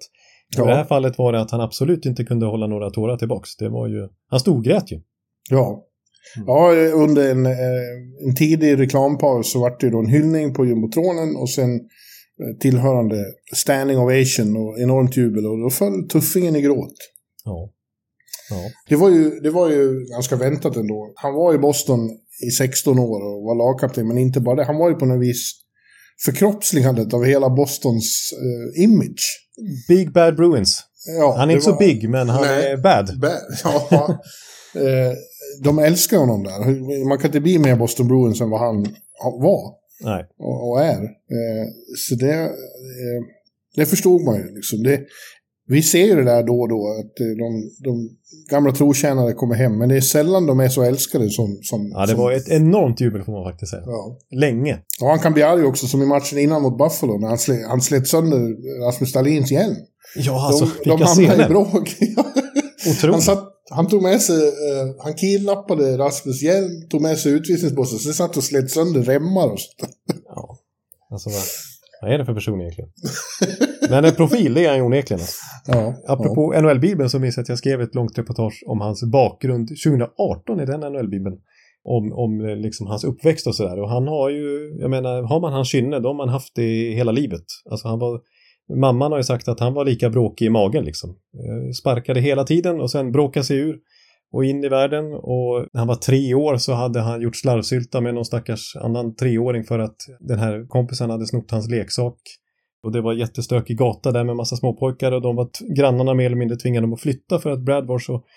Ja. I det här fallet var det att han absolut inte kunde hålla några tårar tillbaks. Det var ju, han storgrät ju. Ja. Ja, under en, en tidig reklampaus så var det då en hyllning på jumbotronen och sen tillhörande standing ovation och enormt jubel, och då föll tuffingen i gråt. Ja. Ja. Det var ju, det var ju ganska väntat ändå. Han var i Boston i sexton år och var lagkapten, men inte bara det. Han var ju på något vis förkroppsligandet av hela Bostons uh, image. Big Bad Bruins. Ja, han är inte var... så big, men han Nej, är bad. bad. Ja, eh, de älskar honom där. Man kan inte bli mer Boston Bruins än vad han var. Nej. Och, och är. Eh, så det, eh, det förstod man ju. Liksom. Det, vi ser ju det där då och då, att de, de gamla trotjänare kommer hem, men det är sällan de är så älskade som... som ja, det som, var ett enormt jubel får man faktiskt säga. Ja. Länge. Och han kan bli arg också, som i matchen innan mot Buffalo, när han, slet, han slet sönder Rasmus Dahlins hjälm. Ja, alltså, de, de hamnade i bråk. Otroligt. Han, satt, han tog med sig, uh, han kidnappade Rasmus hjälm, tog med sig utvisningsbossen, så satt och slet sönder remmar och sånt. Ja, alltså vad, vad är det för person egentligen? Men en profil, det är han ju onekligen. Alltså. Ja, apropå ja. N H L-bibeln så minns jag att jag skrev ett långt reportage om hans bakgrund tjugo arton i den N H L-bibeln. Om, om liksom hans uppväxt och sådär. Och han har ju, jag menar, har man hans kynne, då har man haft det hela livet. Alltså han var, mamman har ju sagt att han var lika bråkig i magen liksom. Sparkade hela tiden och sen bråkade sig ur och in i världen. Och när han var tre år så hade han gjort slarvsylta med någon stackars annan treåring för att den här kompisen hade snott hans leksak. Och det var jättestökig gata där med massa småpojkar, och de var t- grannarna mer eller mindre tvingade dem att flytta för att Brad var så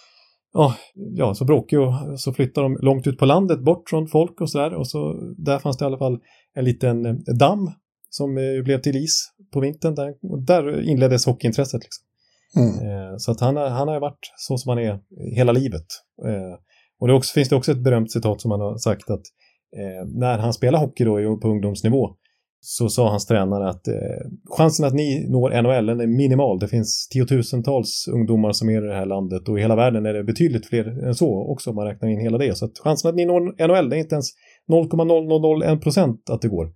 ja, ja, så bråkig, och så flyttade de långt ut på landet bort från folk och sådär, och så där fanns det i alla fall en liten eh, damm som eh, blev till is på vintern där, och där inleddes hockeyintresset liksom. Mm. Eh, så att han, har, han har varit så som han är hela livet. Eh, och det också, finns det också ett berömt citat som han har sagt att eh, när han spelar hockey då på ungdomsnivå så sa hans tränare att eh, chansen att ni når N H L är minimal. Det finns tiotusentals ungdomar som är i det här landet, och i hela världen är det betydligt fler än så också om man räknar in hela det. Så att chansen att ni når N H L, det är inte ens noll komma noll noll noll en procent att det går.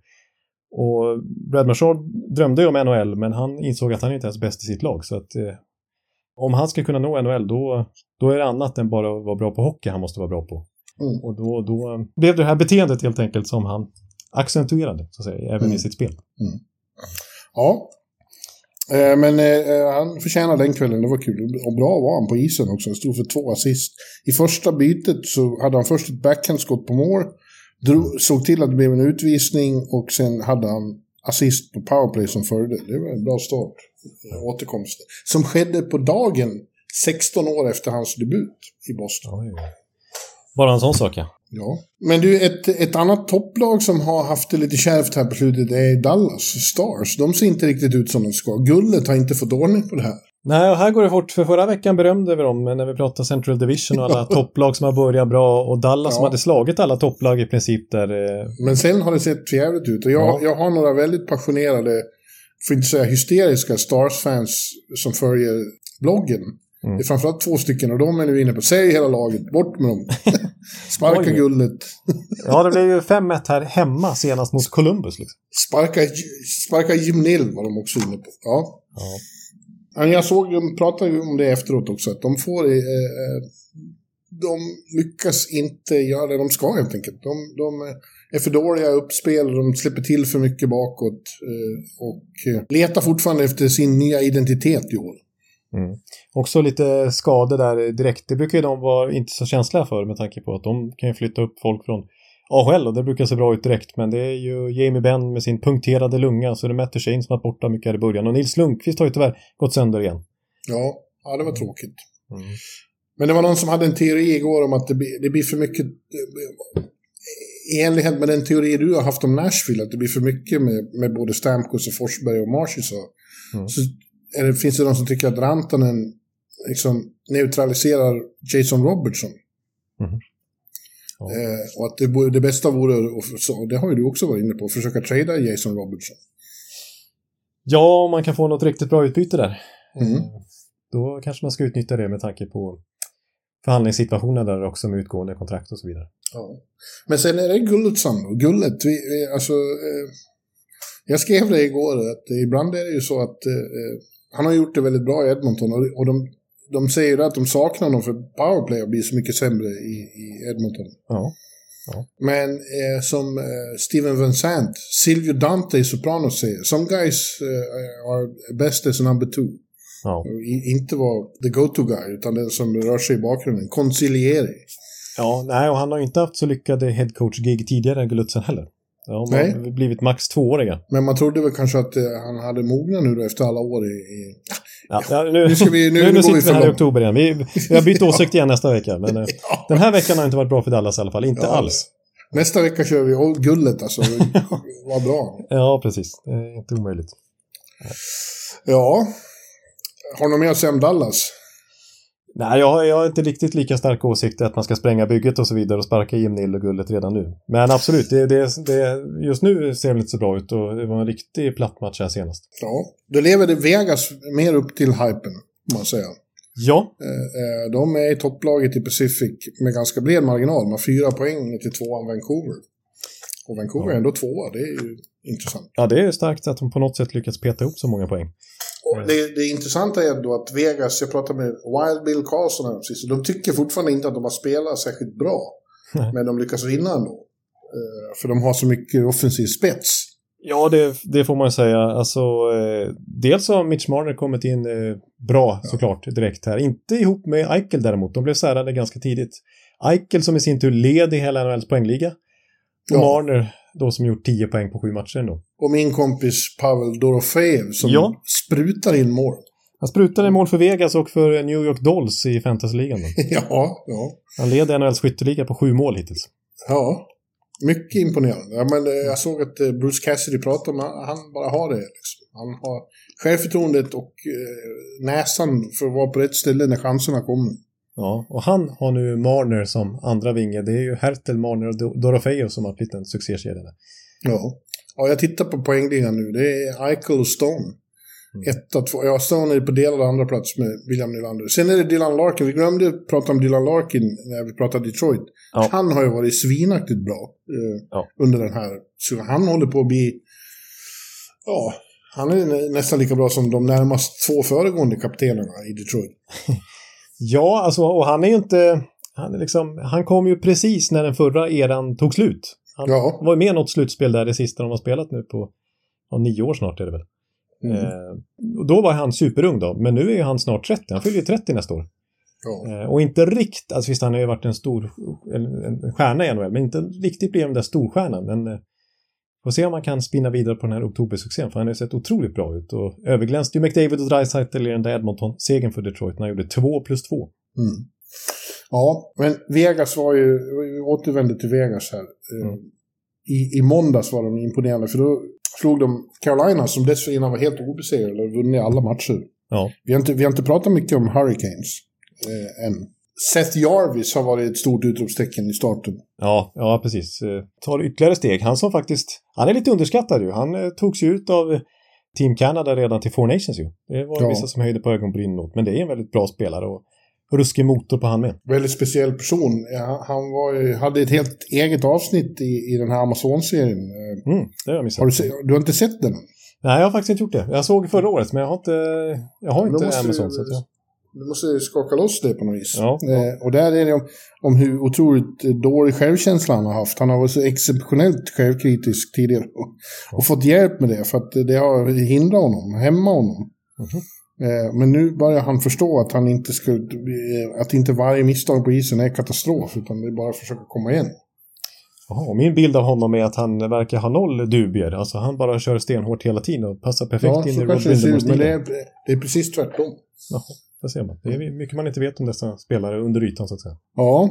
Och Brad Marchand drömde ju om N H L, men han insåg att han inte är bäst i sitt lag. Så att eh, om han ska kunna nå N H L, då, då är det annat än bara att vara bra på hockey han måste vara bra på. Mm. Och då, då blev det här beteendet helt enkelt som han accentuerade, så att säga, även mm. i sitt spel. Mm. Ja, eh, men eh, han förtjänade den kvällen, det var kul. Och bra var han på isen också, han stod för två assist. I första bytet så hade han först ett backhandskott på mål, drog, såg till att det blev en utvisning, och sen hade han assist på powerplay som följde. Det var en bra start, återkomst. Som skedde på dagen sexton år efter hans debut i Boston. Oj. Bara en sån sak, ja. Ja, men du, ett, ett annat topplag som har haft det lite kärvt här på slutet är Dallas Stars. De ser inte riktigt ut som de ska. Gullet har inte fått ordning på det här. Nej, och här går det fort. För förra veckan berömde vi dem när vi pratade Central Division och alla topplag som har börjat bra, och Dallas ja. som hade slagit alla topplag i princip där. Men sen har det sett förjävligt ut. Och jag, ja. jag har några väldigt passionerade, för inte säga hysteriska Stars-fans som följer bloggen. Mm. Det är framförallt två stycken, och de är nu inne på säg hela laget, bort med dem. Sparka Gullet. Ja, det blev ju fem ett här hemma senast mot Columbus. Liksom. Sparka, sparka Jim Nill var de också inne på. Ja. Ja. Jag såg, de pratade ju om det efteråt också, att de får eh, de lyckas inte göra det de ska helt enkelt. De, de är för dåliga uppspel, de släpper till för mycket bakåt eh, och letar fortfarande efter sin nya identitet i år. Mm. Också lite skador där direkt. Det brukar ju de vara inte så känsliga för, med tanke på att de kan ju flytta upp folk från A H L, och det brukar se bra ut direkt. Men det är ju Jamie Benn med sin punkterade lunga, så det är Matt Duchene som har borta mycket här i början. Och Nils Lundqvist har ju tyvärr gått sönder igen. Ja, ja det var tråkigt. Mm. Men det var någon som hade en teori igår om att det blir, det blir för mycket, i enlighet med den teori du har haft om Nashville, att det blir för mycket med, med både Stamkos och Forsberg och Marshy. Så, mm. så är det, finns det någon som tycker att Rantanen liksom neutraliserar Jason Robertson. Mm. Ja. Eh, och att det, det bästa vore, och, så, och det har ju du också varit inne på, att försöka trada Jason Robertson. Ja, om man kan få något riktigt bra utbyte där. Mm. Då kanske man ska utnyttja det med tanke på förhandlingssituationen där också, med utgående kontrakt och så vidare. Ja. Men sen är det Gullet samma. Gullet, vi, alltså, eh, jag skrev det igår, att ibland är det ju så att eh, han har gjort det väldigt bra i Edmonton. Och, och de, de säger att de saknar honom för powerplay och blir så mycket sämre i, i Edmonton. Ja. Ja. Men eh, som eh, Steven Vincent, Silvio Dante i Sopranos säger, some guys eh, are best as a number two. Ja. I, inte vara the go-to guy, utan den som rör sig i bakgrunden. Conciliere. Ja, nej, och han har ju inte haft så lyckade headcoach-gig tidigare än Gulutzen heller. Ja, de har blivit max tvååriga. Men man trodde väl kanske att eh, han hade mognat nu då efter alla år i... i... Ja, ja, nu, nu, ska vi, nu, nu, nu, nu sitter vi, vi här i oktober igen. Vi, vi har bytt åsikt igen nästa vecka. Men eh, ja. Den här veckan har inte varit bra för Dallas i alla fall. Inte ja, alls. Nästa vecka kör vi oh, gullet alltså. Vad bra. Ja, precis. Det är inte omöjligt. Ja. Har du något mer att säga om Dallas? Nej, jag har, jag har inte riktigt lika starka åsikter att man ska spränga bygget och så vidare och sparka Jim Nill och gullet redan nu. Men absolut, det, det, det, just nu ser det lite så bra ut och det var en riktig platt match här senast. Ja, då lever det Vegas mer upp till hypen, kan man säga. Ja. De är i topplaget i Pacific med ganska bred marginal. Man har fyra poäng till tvåan Vancouver. Och Vancouver ja. är ändå tvåa, det är ju intressant. Ja, det är starkt att de på något sätt lyckats peta ihop så många poäng. Och det, det intressanta är då att Vegas, jag pratade med Wild Bill Carlson här precis, de tycker fortfarande inte att de har spelat särskilt bra. Nej. Men de lyckas vinna ändå. För de har så mycket offensiv spets. Ja, det, det får man säga. Alltså, eh, dels har Mitch Marner kommit in eh, bra ja. såklart direkt här. Inte ihop med Eichel däremot. De blev särade ganska tidigt. Eichel som i sin tur led i hela N H L:s poängliga. Och ja. Marner då som gjort tio poäng på sju matcher ändå. Och min kompis Pavel Dorofeev som ja. sprutar in mål. Han sprutar in mål för Vegas och för New York Dolls i fantasyligan. ja, ja. Han leder N H L:s skytteliga på sju mål hittills. Ja. Mycket imponerande. Ja, men, jag såg att Bruce Cassidy pratade om att han bara har det. Liksom. Han har självförtroendet och eh, näsan för att vara på rätt ställe när chanserna kommer. Ja, och han har nu Marner som andra vinge. Det är ju Hertel, Marner och Dorofeev som har blivit en succékedja. Ja. ja, jag tittar på poängligan nu. Det är Eichel och Stone. Mm. Ett och två. Ja, Stone är på delad andra plats med William Nylander. Sen är det Dylan Larkin. Vi glömde prata om Dylan Larkin när vi pratade Detroit. Ja. Han har ju varit svinaktigt bra eh, ja. under den här. Så han håller på att bli... Ja, han är nästan lika bra som de närmast två föregående kaptenerna i Detroit. Ja, alltså, och han är ju inte... Han, är liksom, han kom ju precis när den förra eran tog slut. Han ja. var med i något slutspel där, det sista de har spelat nu på ja, nio år snart är det väl. Mm. Eh, och då var han superung då, men nu är ju han snart trettio, han fyller ju trettio nästa år. Ja. Eh, och inte riktigt, alltså visst han har ju varit en stor en, en stjärna i N H L, men inte riktigt blir den där storstjärnan, men eh, får se om man kan spinna vidare på den här oktobersuccén, för han har ju sett otroligt bra ut och överglänst ju McDavid och Draisaitl i den där Edmonton-segern för Detroit när han gjorde två plus två. Mm. Ja, men Vegas var ju, vi återvände till Vegas här. Mm. I, I måndags var de imponerande, för då slog de Carolina som dessförinnan var helt obesegrade och vunnit alla matcher. Ja. Vi, har inte, vi har inte pratat mycket om Hurricanes eh, än. Seth Jarvis har varit ett stort utropstecken i starten. Ja, ja precis. Tar ytterligare steg. Han som faktiskt, han är lite underskattad ju. Han eh, togs ju ut av Team Canada redan till Four Nations ju. Det var ja. vissa som höjde på ögonbrynen åt, men det är en väldigt bra spelare och ruskig motor på han med. Väldigt speciell person. Han var, hade ett helt eget avsnitt i, i den här Amazon-serien. Mm, det har jag missat. Har du, du har inte sett den? Nej, jag har faktiskt inte gjort det. Jag såg förra året, men jag har inte, jag har inte Amazon. Du, så att jag... du måste skaka loss det på något vis. Ja, ja. Eh, och där är det om, om hur otroligt dålig självkänsla han har haft. Han har varit så exceptionellt självkritisk tidigare och, ja. och fått hjälp med det för att det har hindrat honom, hämma honom. Mm-hmm. Men nu börjar han förstå att han inte ska, att inte varje misstag på isen är katastrof, utan det är bara att försöka komma igen. Jaha, och min bild av honom är att han verkar ha noll dubier. Alltså han bara kör stenhårt hela tiden och passar perfekt ja, in i Rob Lindemers. Men det är, det är precis tvärtom. Jaha, det ser man. Det är mycket man inte vet om dessa spelare under ytan så att säga. Ja.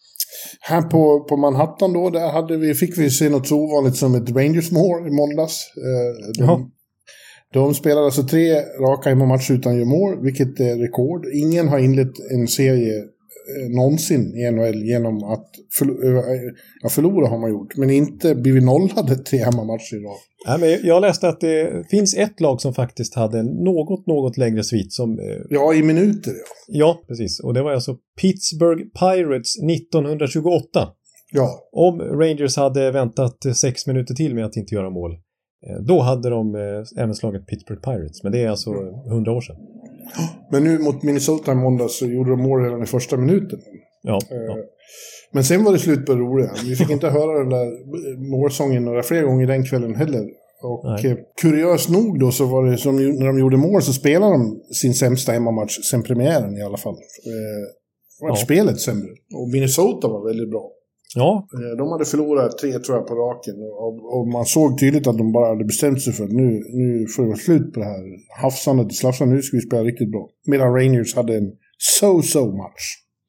Här på, på Manhattan då, där hade vi, fick vi se något så ovanligt som ett Rangers-mål i måndags. De, Jaha. De spelade alltså tre raka hemmamatcher utan gör mål, vilket är rekord. Ingen har inlett en serie eh, någonsin i N H L genom att förlora, ja, förlora har man gjort, men inte blivit nollade tre hemmamatcher idag. Nej, men jag läste att det finns ett lag som faktiskt hade något, något längre svit som... Eh... Ja, i minuter. Ja. ja, precis. Och det var alltså Pittsburgh Pirates nittonhundratjugoåtta. Ja. Om Rangers hade väntat sex minuter till med att inte göra mål. Då hade de även slagit Pittsburgh Pirates, men det är alltså hundra år sedan. Men nu mot Minnesota i måndag så gjorde de mål redan i första minuten. Ja, ja. Men sen var det slut på det roliga. Vi fick inte höra den där målsången några fler gånger den kvällen heller. Och Nej. kuriöst nog då så var det som när de gjorde mål så spelade de sin sämsta hemmamatch sen premiären i alla fall. Det var ja. spelet sämre. Och Minnesota var väldigt bra. Ja. De hade förlorat tre tror jag på raken. Och, och man såg tydligt att de bara hade bestämt sig för att nu, nu får det vara slut på det här hafsandet och slafsandet. Nu ska vi spela riktigt bra. Medan Rangers hade en so-so match.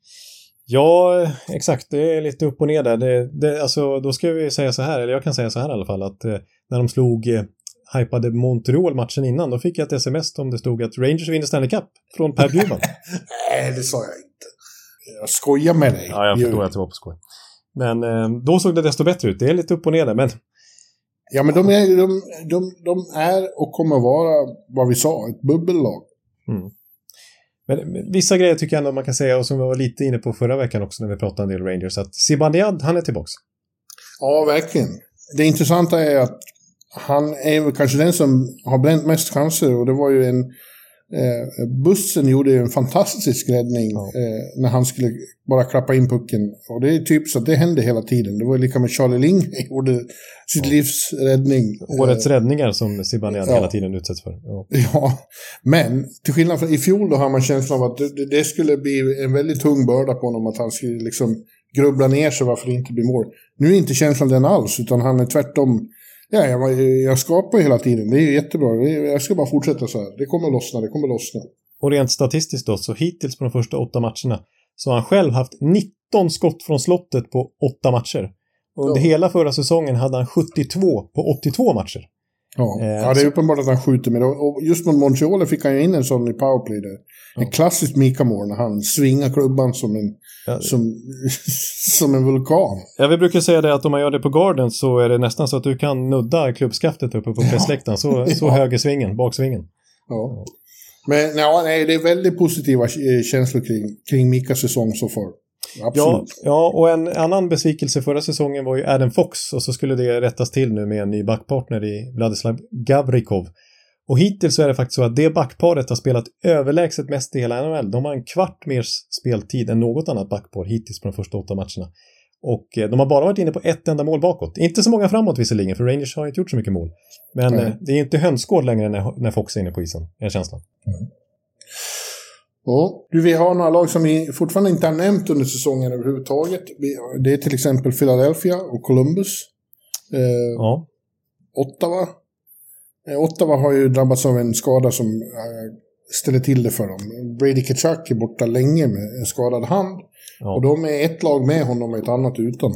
Ja, exakt. Det är lite upp och ner där. Det, det, alltså, då ska vi säga så här, eller jag kan säga så här i alla fall, att eh, när de slog eh, hypade Montreal-matchen innan, då fick jag ett sms om det stod att Rangers vinner Stanley Cup från Per Bjurman. Nej, det sa jag inte. Jag skojar med dig. Ja, jag förstår att det var på skoj. Men eh, då såg det desto bättre ut. Det är lite upp och ner där, men... Ja, men de är, de, de, de är och kommer vara, vad vi sa, ett bubbellag. Mm. Men vissa grejer tycker jag ändå man kan säga, och som vi var lite inne på förra veckan också när vi pratade en del Rangers, att Zibanejad, han är tillbaka. Ja, verkligen. Det intressanta är att han är väl kanske den som har bränt mest chanser, och det var ju en eh, bussen gjorde ju en fantastisk räddning ja. eh, när han skulle bara klappa in pucken, och det är typ så att det hände hela tiden. Det var ju lika med Charlie Ling gjorde sitt ja. livs räddning. Årets eh, räddningar som Zibanejad ja. hela tiden utsätts för. Ja. ja, men till skillnad från i fjol då har man känslan av att det, det skulle bli en väldigt tung börda på honom, att han skulle liksom grubbla ner sig varför det inte blir mål. Nu är inte känslan den alls, utan han är tvärtom. Ja, jag, jag skapar hela tiden. Det är jättebra. Det är, jag ska bara fortsätta så här. Det kommer lossna, det kommer lossna. Och rent statistiskt då, så hittills på de första åtta matcherna så har han själv haft nitton skott från slottet på åtta matcher. Och under ja. hela förra säsongen hade han sjuttiotvå på åttiotvå matcher. Ja, eh, ja det är så... uppenbart att han skjuter med det. Och just mot Montreal fick han ju in en sån i powerplay där. Ja. En klassisk Mika-mål när han svingar klubban som en, ja. som, som en vulkan. Ja, vi brukar säga det att om man gör det på Garden så är det nästan så att du kan nudda klubbskaftet uppe på pressläktaren. Så, så ja. höger svingen, baksvingen. Ja. Men ja, nej, det är väldigt positiva känslor kring, kring Mikas säsong så far. Absolut. Ja, ja, och en annan besvikelse förra säsongen var ju Adam Fox, och så skulle det rättas till nu med en ny backpartner i Vladislav Gavrikov. Och hittills så är det faktiskt så att det backparet har spelat överlägset mest i hela N H L. De har en kvart mer speltid än något annat backpar hittills på de första åtta matcherna. Och de har bara varit inne på ett enda mål bakåt. Inte så många framåt visserligen, för Rangers har inte gjort så mycket mål. Men mm. det är inte hönsgård längre när, när Fox är inne på isen, är känslan. Mm. Ja, du, vi har några lag som vi fortfarande inte har nämnt under säsongen överhuvudtaget. Det är till exempel Philadelphia och Columbus. Eh, ja. Ottawa. Eh, Ottawa har ju drabbats av en skada som eh, ställer till det för dem. Brady Tkachuk är borta länge med en skadad hand. Ja. Och de är ett lag med honom och ett annat utan.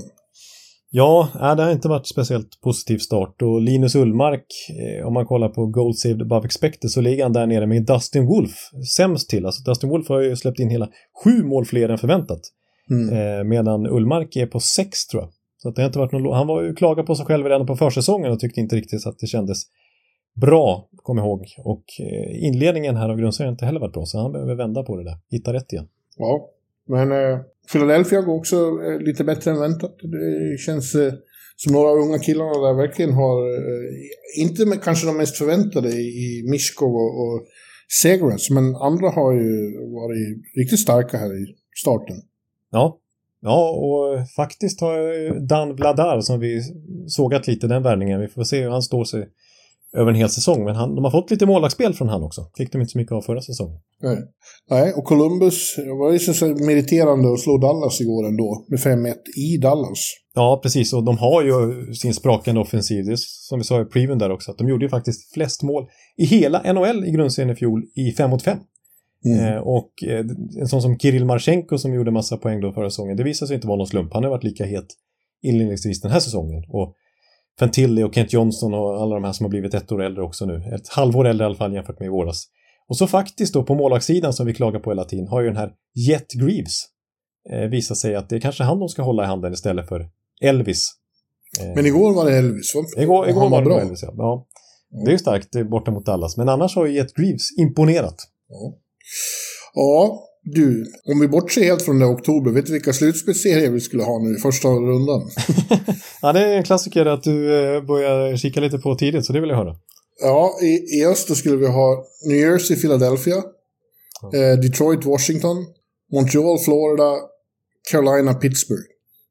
Ja, det har inte varit speciellt positiv start. Och Linus Ullmark, eh, om man kollar på goal saved above expected, så ligger han där nere med Dustin Wolf sämst till. Alltså Dustin Wolf har ju släppt in hela sju mål fler än förväntat. Mm. Eh, medan Ullmark är på sex, tror jag. Så att det har inte varit någon... Han var ju klagad på sig själv redan på försäsongen och tyckte inte riktigt att det kändes bra, kom ihåg. Och eh, inledningen här av grundserien har inte heller varit bra, så han behöver vända på det där. Hitta rätt igen. Ja, men... Eh... Philadelphia går också eh, lite bättre än väntat. Det känns eh, som några unga killarna där verkligen har, eh, inte med, kanske de mest förväntade i, i Miskov och, och Segras, men andra har ju varit riktigt starka här i starten. Ja, ja och faktiskt har Dan Vladar, som vi sågat lite den värvningen, vi får se hur han står sig över en hel säsong, men han, de har fått lite målvaktsspel från han också. Fick de inte så mycket av förra säsongen. Nej, Nej och Columbus var ju så meriterande att slå Dallas igår ändå, med fem ett i Dallas. Ja, precis, och de har ju sin sprakande offensiv, det som vi sa i previewn där också, att de gjorde ju faktiskt flest mål i hela N H L i grundserien i fjol i fem mot fem. Mm. Eh, och eh, en sån som Kirill Marchenko som gjorde massa poäng då förra säsongen, det visar sig inte vara någon slump. Han har varit lika het inledningsvis den här säsongen, och Fantilli och Kent Johnson och alla de här som har blivit ett år äldre också nu. Ett halvår äldre i alla fall jämfört med i våras. Och så faktiskt då på målvaktssidan som vi klagar på hela tiden har ju den här Jet Greaves eh, visat sig att det är kanske han de ska hålla i handen istället för Elvis. Eh, Men igår var det Elvis, va? Igår, igår var det bra. Elvis, ja. Ja. Mm. Det är ju starkt borta mot Dallas. Men annars har ju Jet Greaves imponerat. Ja. Ja, Du, om vi bortser helt från det oktober, vet du vilka slutspelsserier vi skulle ha nu i första rundan? Ja, det är en klassiker att du börjar kika lite på tidigt, så det vill jag höra. Ja, i, i öst då skulle vi ha New Jersey, Philadelphia, ja. eh, Detroit, Washington, Montreal, Florida, Carolina, Pittsburgh.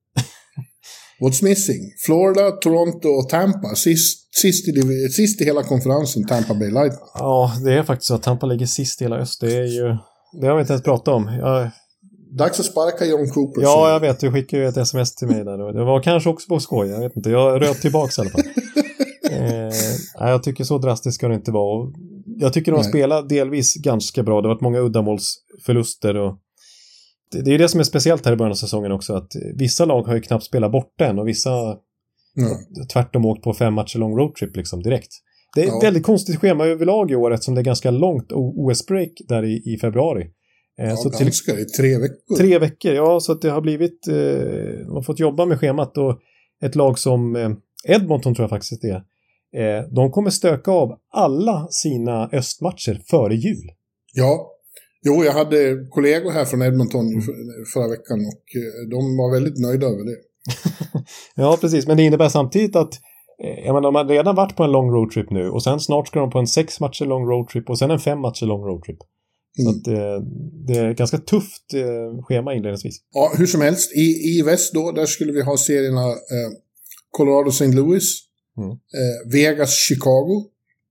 What's missing? Florida, Toronto och Tampa. Sist, sist, i, sist i hela konferensen, Tampa Bay Lightning. Ja, det är faktiskt så att Tampa ligger sist i hela öst. Det är ju... Det har vi inte ens pratat om. Jag... Dags att sparka John Cooper. Ja, så. Jag vet. Du skickade ju ett sms till mig där. Det var kanske också på skoj. Jag vet inte. Jag röt tillbaka i alla fall. eh, jag tycker så drastiskt ska det inte vara. Jag tycker de har spelat delvis ganska bra. Det har varit många uddamålsförluster. Och det, det är det som är speciellt här i början av säsongen också. Att vissa lag har ju knappt spelat bort än. Och vissa mm. tvärtom åkt på fem matcher lång roadtrip liksom direkt. Det är ett ja. väldigt konstigt schema överlag i året som det är ganska långt O S-break där i, i februari. Eh, ja, så ganska, till, i tre veckor. Tre veckor, ja, så att det har blivit... Eh, de har fått jobba med schemat och ett lag som eh, Edmonton tror jag faktiskt det är. Eh, de kommer stöka av alla sina östmatcher före jul. Ja, jo, jag hade kollegor här från Edmonton mm. förra veckan och eh, de var väldigt nöjda över det. Ja, precis, men det innebär samtidigt att jag menar, de har redan varit på en lång roadtrip nu och sen snart ska de på en sex matcher lång roadtrip och sen en fem matcher lång roadtrip. Mm. Så att eh, det är ett ganska tufft eh, schema inledningsvis. Ja, hur som helst. I, i väst då, där skulle vi ha serierna eh, Colorado Saint Louis, mm. eh, Vegas Chicago,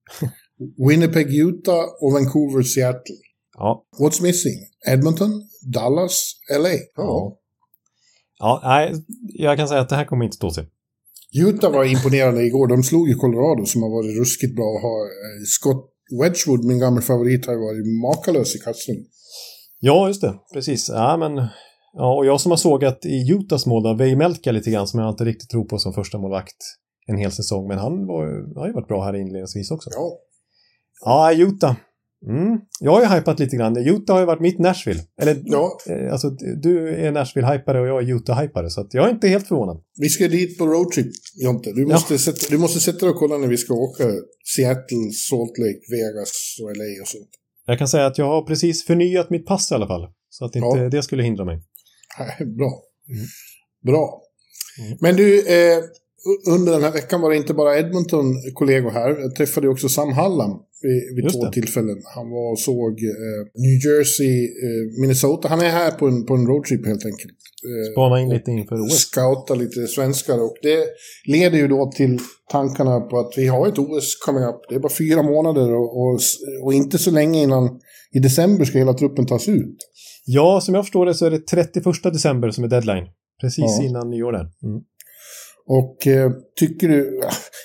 Winnipeg Utah och Vancouver Seattle. Ja. What's missing? Edmonton, Dallas, L A. Ja. Ja, nej, jag kan säga att det här kommer inte stå sig. Utah var imponerande igår. De slog ju Colorado som har varit ruskigt bra att ha. Scott Wedgwood, min gamla favorit, har varit makalös i kassen. Ja, just det. Precis. Ja, men, ja, och jag som har sågat i Utahs mål där, Vej Melka lite grann, som jag inte riktigt tror på som första målvakt en hel säsong. Men han var, har ju varit bra här inledningsvis också. Ja. Ja, Utah. Mm. Jag har ju hypat lite grann. Utah har ju varit mitt Nashville. Eller, ja. eh, alltså, du är Nashville-hypare och jag är Utah-hypare. Så att jag är inte helt förvånad. Vi ska dit på roadtrip, Jonte. Du måste, ja. sätta, du måste sätta dig och kolla när vi ska åka Seattle, Salt Lake, Vegas och L A och så. Jag kan säga att jag har precis förnyat mitt pass i alla fall. Så att inte ja. det skulle hindra mig. Bra. Mm. Bra. Mm. Men du... Eh, under den här veckan var det inte bara Edmonton-kollegor här. Jag träffade också Sam Hallam vid, vid två tillfällen. Han var och såg eh, New Jersey, eh, Minnesota. Han är här på en, på en roadtrip helt enkelt. Eh, Spana in lite inför O S. Scouta lite svenskar. Och det leder ju då till tankarna på att vi har ett O S coming up. Det är bara fyra månader och, och, och inte så länge innan i december ska hela truppen tas ut. Ja, som jag förstår det så är det trettioförsta december som är deadline. Precis ja. innan nyår där. Mm. Och eh, tycker du...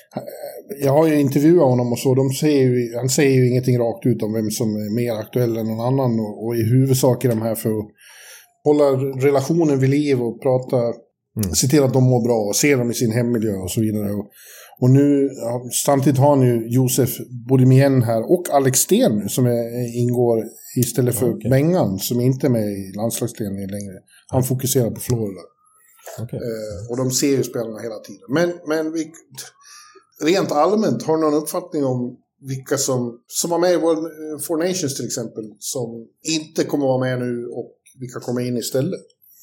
Jag har ju intervjuat honom och så. De säger ju, han säger ju ingenting rakt ut om vem som är mer aktuell än någon annan. Och, och i huvudsak är de här för att hålla relationen vid liv och prata... Mm. Se till att de mår bra och se dem i sin hemmiljö och så vidare. Och, och nu... Samtidigt har han ju Josef Bodimien här och Alex Sten nu som är, ingår istället för okay. Bengan som inte är med i landslagsdelningen längre. Han fokuserar på Florida. Okay. Eh, och de ser ju spelarna hela tiden. Men, men vi, rent allmänt, har någon uppfattning om vilka som, som var med i World Four Nations till exempel, som inte kommer vara med nu och vilka kommer in istället?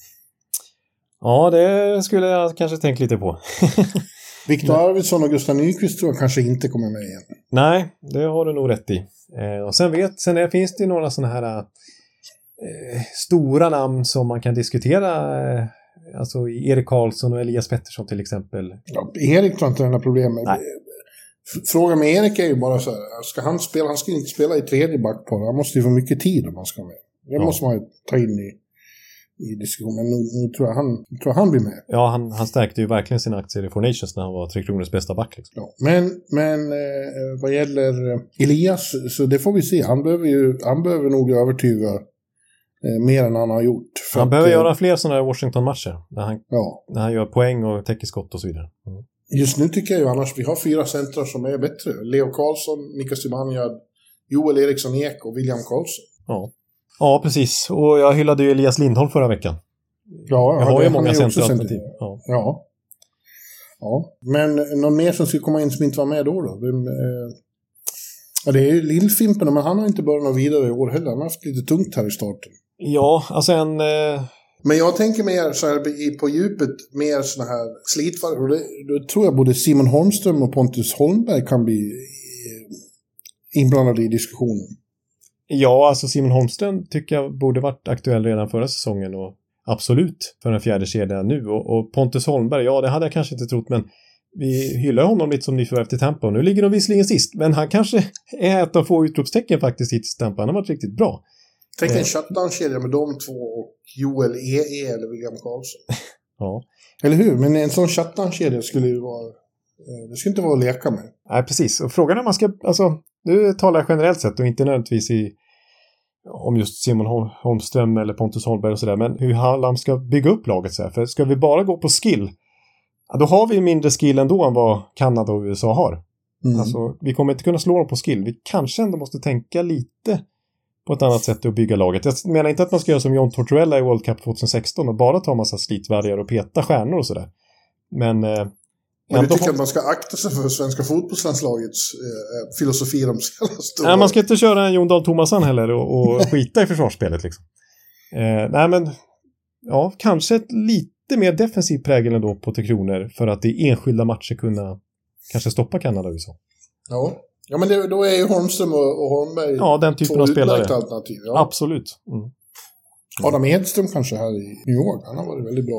Ja, det skulle jag kanske tänka lite på. Viktor Arvidsson och Gustav Nyqvist tror jag kanske inte kommer med igen. Nej, det har du nog rätt i. Eh, och sen, vet, sen är, finns det några sådana här eh, stora namn som man kan diskutera. Eh, Alltså Erik Karlsson och Elias Pettersson till exempel. Ja, Erik tror inte den här problemet. Frågan med Erik är ju bara så här, ska han spela? Han ska inte spela i tredje backpar. Han måste ju få mycket tid om han ska med. Det ja. måste man ju ta in i, i diskussionen. Men nu, nu tror jag han, tror jag han blir med. Ja, han, han stärkte ju verkligen sina aktier i Four Nations när han var Tre Kronors bästa back. Liksom. Ja, men men eh, vad gäller Elias, så det får vi se. Han behöver ju han behöver nog övertyga mer än han har gjort. För han att, behöver göra fler sådana här Washington-matcher. När han, ja. när han gör poäng och täcker skott och så vidare. Mm. Just nu tycker jag ju annars vi har fyra centrar som är bättre. Leo Karlsson, Mika Zibanejad, Joel Eriksson Ek och William Karlsson. Ja. ja, precis. Och jag hyllade ju Elias Lindholm förra veckan. Ja, jag har ju många centralternativ. Ja. ja. Ja. Men någon mer som ska komma in som inte var med då då? Vem, eh... Ja, det är ju Lillfimpen, men han har inte börjat något vidare i år heller. Han har haft lite tungt här i starten. Ja, alltså en... Eh... Men jag tänker mer så här på djupet, mer såna här slitvar. Och det, då tror jag både Simon Holmström och Pontus Holmberg kan bli inblandade i diskussionen. Ja, alltså Simon Holmström tycker jag borde varit aktuell redan förra säsongen och absolut för den fjärde kedjan nu. Och, och Pontus Holmberg, ja det hade jag kanske inte trott, men vi hyllar honom lite som nyförvärv till Tampa. Och nu ligger de visserligen sist, men han kanske är ett av få utropstecken faktiskt hittills till Tampa. Han har varit riktigt bra. Tänk en shutdown-kedja med de två och Joel E E eller William Karlsson. Ja. Eller hur? Men en sån shutdown-kedja skulle ju vara... Det skulle inte vara att leka med. Nej, precis. Och frågan är om man ska... Alltså, nu talar jag generellt sett och inte nödvändigtvis i... om just Simon Holmström eller Pontus Holmberg och sådär. Men hur Hallam ska bygga upp laget så här. För ska vi bara gå på skill... Ja, då har vi mindre skill ändå än vad Kanada och U S A har. Mm. Alltså, vi kommer inte kunna slå dem på skill. Vi kanske ändå måste tänka lite... på ett annat sätt att bygga laget. Jag menar inte att man ska göra som John Tortorella i World Cup tjugohundrasexton och bara ta massa slitvärjar och peta stjärnor och sådär. Men... Eh, Men du tycker har... att man ska akta sig för svenska fotbollslandslagets eh, filosofi de senaste Nej, man ska inte köra en Jon Dahl Tomasson heller och, och skita i försvarsspelet liksom. Eh, nej, men... Ja, kanske ett lite mer defensiv prägel ändå på Tre Kronor för att i enskilda matcher kunna kanske stoppa Kanada och U S A. Ja. Ja, men det, då är ju Holmström och, och Holmberg ja, den typen av spelare. Alternativ, ja. Absolut. Mm. Adam Edström kanske här i New York. Han har varit väldigt bra.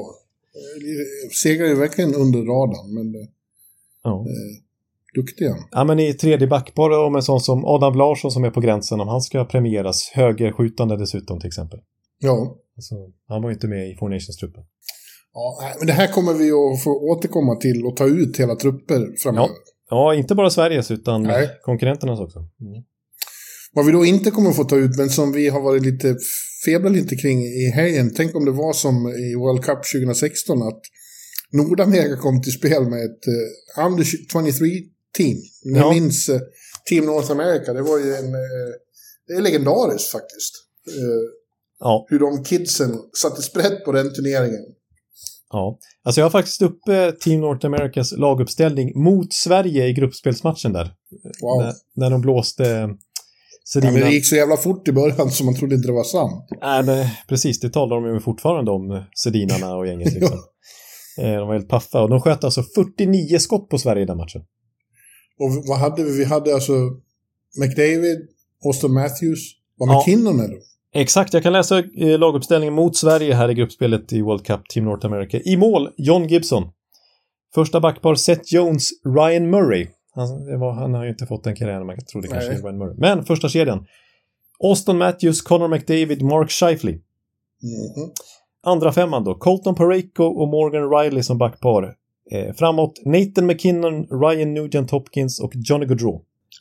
Segrar ju verkligen under radarn, men ja. eh, duktiga. Ja, men i tredje backpar om en sån som Adam Larsson som är på gränsen, om han ska premieras. Högerskjutande dessutom till exempel. Ja. Alltså, han var ju inte med i Four Nations-truppen. Ja, men det här kommer vi att få återkomma till och ta ut hela trupper framöver. Ja. Ja, inte bara Sveriges utan Nej. konkurrenternas också. Mm. Vad vi då inte kommer att få ta ut, men som vi har varit lite febla lite kring i helgen. Tänk om det var som i World Cup tjugohundrasexton att Nordamerika kom till spel med ett uh, under tjugotre-team. Ni ja. minns uh, Team North America, det var ju en... Uh, det är legendariskt faktiskt. Uh, ja. Hur de kidsen satte sprätt på den turneringen. Ja, alltså jag har faktiskt uppe Team North Americas laguppställning mot Sverige i gruppspelsmatchen där. Wow. När, när de blåste Sedina. Ja, men det gick så jävla fort i början så man trodde inte det var sant. Nej, men precis, det talar de ju fortfarande om, Sedinarna och gänget liksom. De var helt paffa och de sköt alltså fyrtionio skott på Sverige i den matchen. Och vad hade vi? Vi hade alltså McDavid, Auston Matthews, var McKinnon eller? Exakt, jag kan läsa eh, laguppställningen mot Sverige här i gruppspelet i World Cup Team North America. I mål, John Gibson. Första backpar, Seth Jones, Ryan Murray. Han, det var, han har ju inte fått den karriären, man trodde kanske det var Ryan Murray. Men första kedjan. Auston Matthews, Connor McDavid, Mark Scheifele. Mm-hmm. Andra femman då, Colton Parayko och Morgan Riley som backpar. Eh, framåt, Nathan McKinnon, Ryan Nugent-Hopkins och Johnny Gaudreau.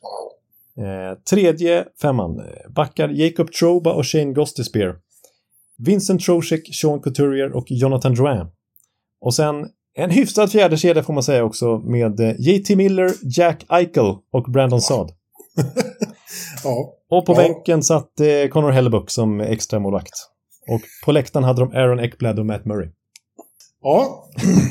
Eh, tredje femman, backar Jacob Trouba och Shane Gostisbehere. Vincent Trocheck, Sean Couturier och Jonathan Drouin. Och sen en hyfsad fjärde kedja får man säga också med eh, J T Miller, Jack Eichel och Brandon Saad. Ja. Och på ja. bänken satt eh, Connor Hellebuck som extra målvakt. Och på läktaren hade de Aaron Ekblad och Matt Murray. Ja,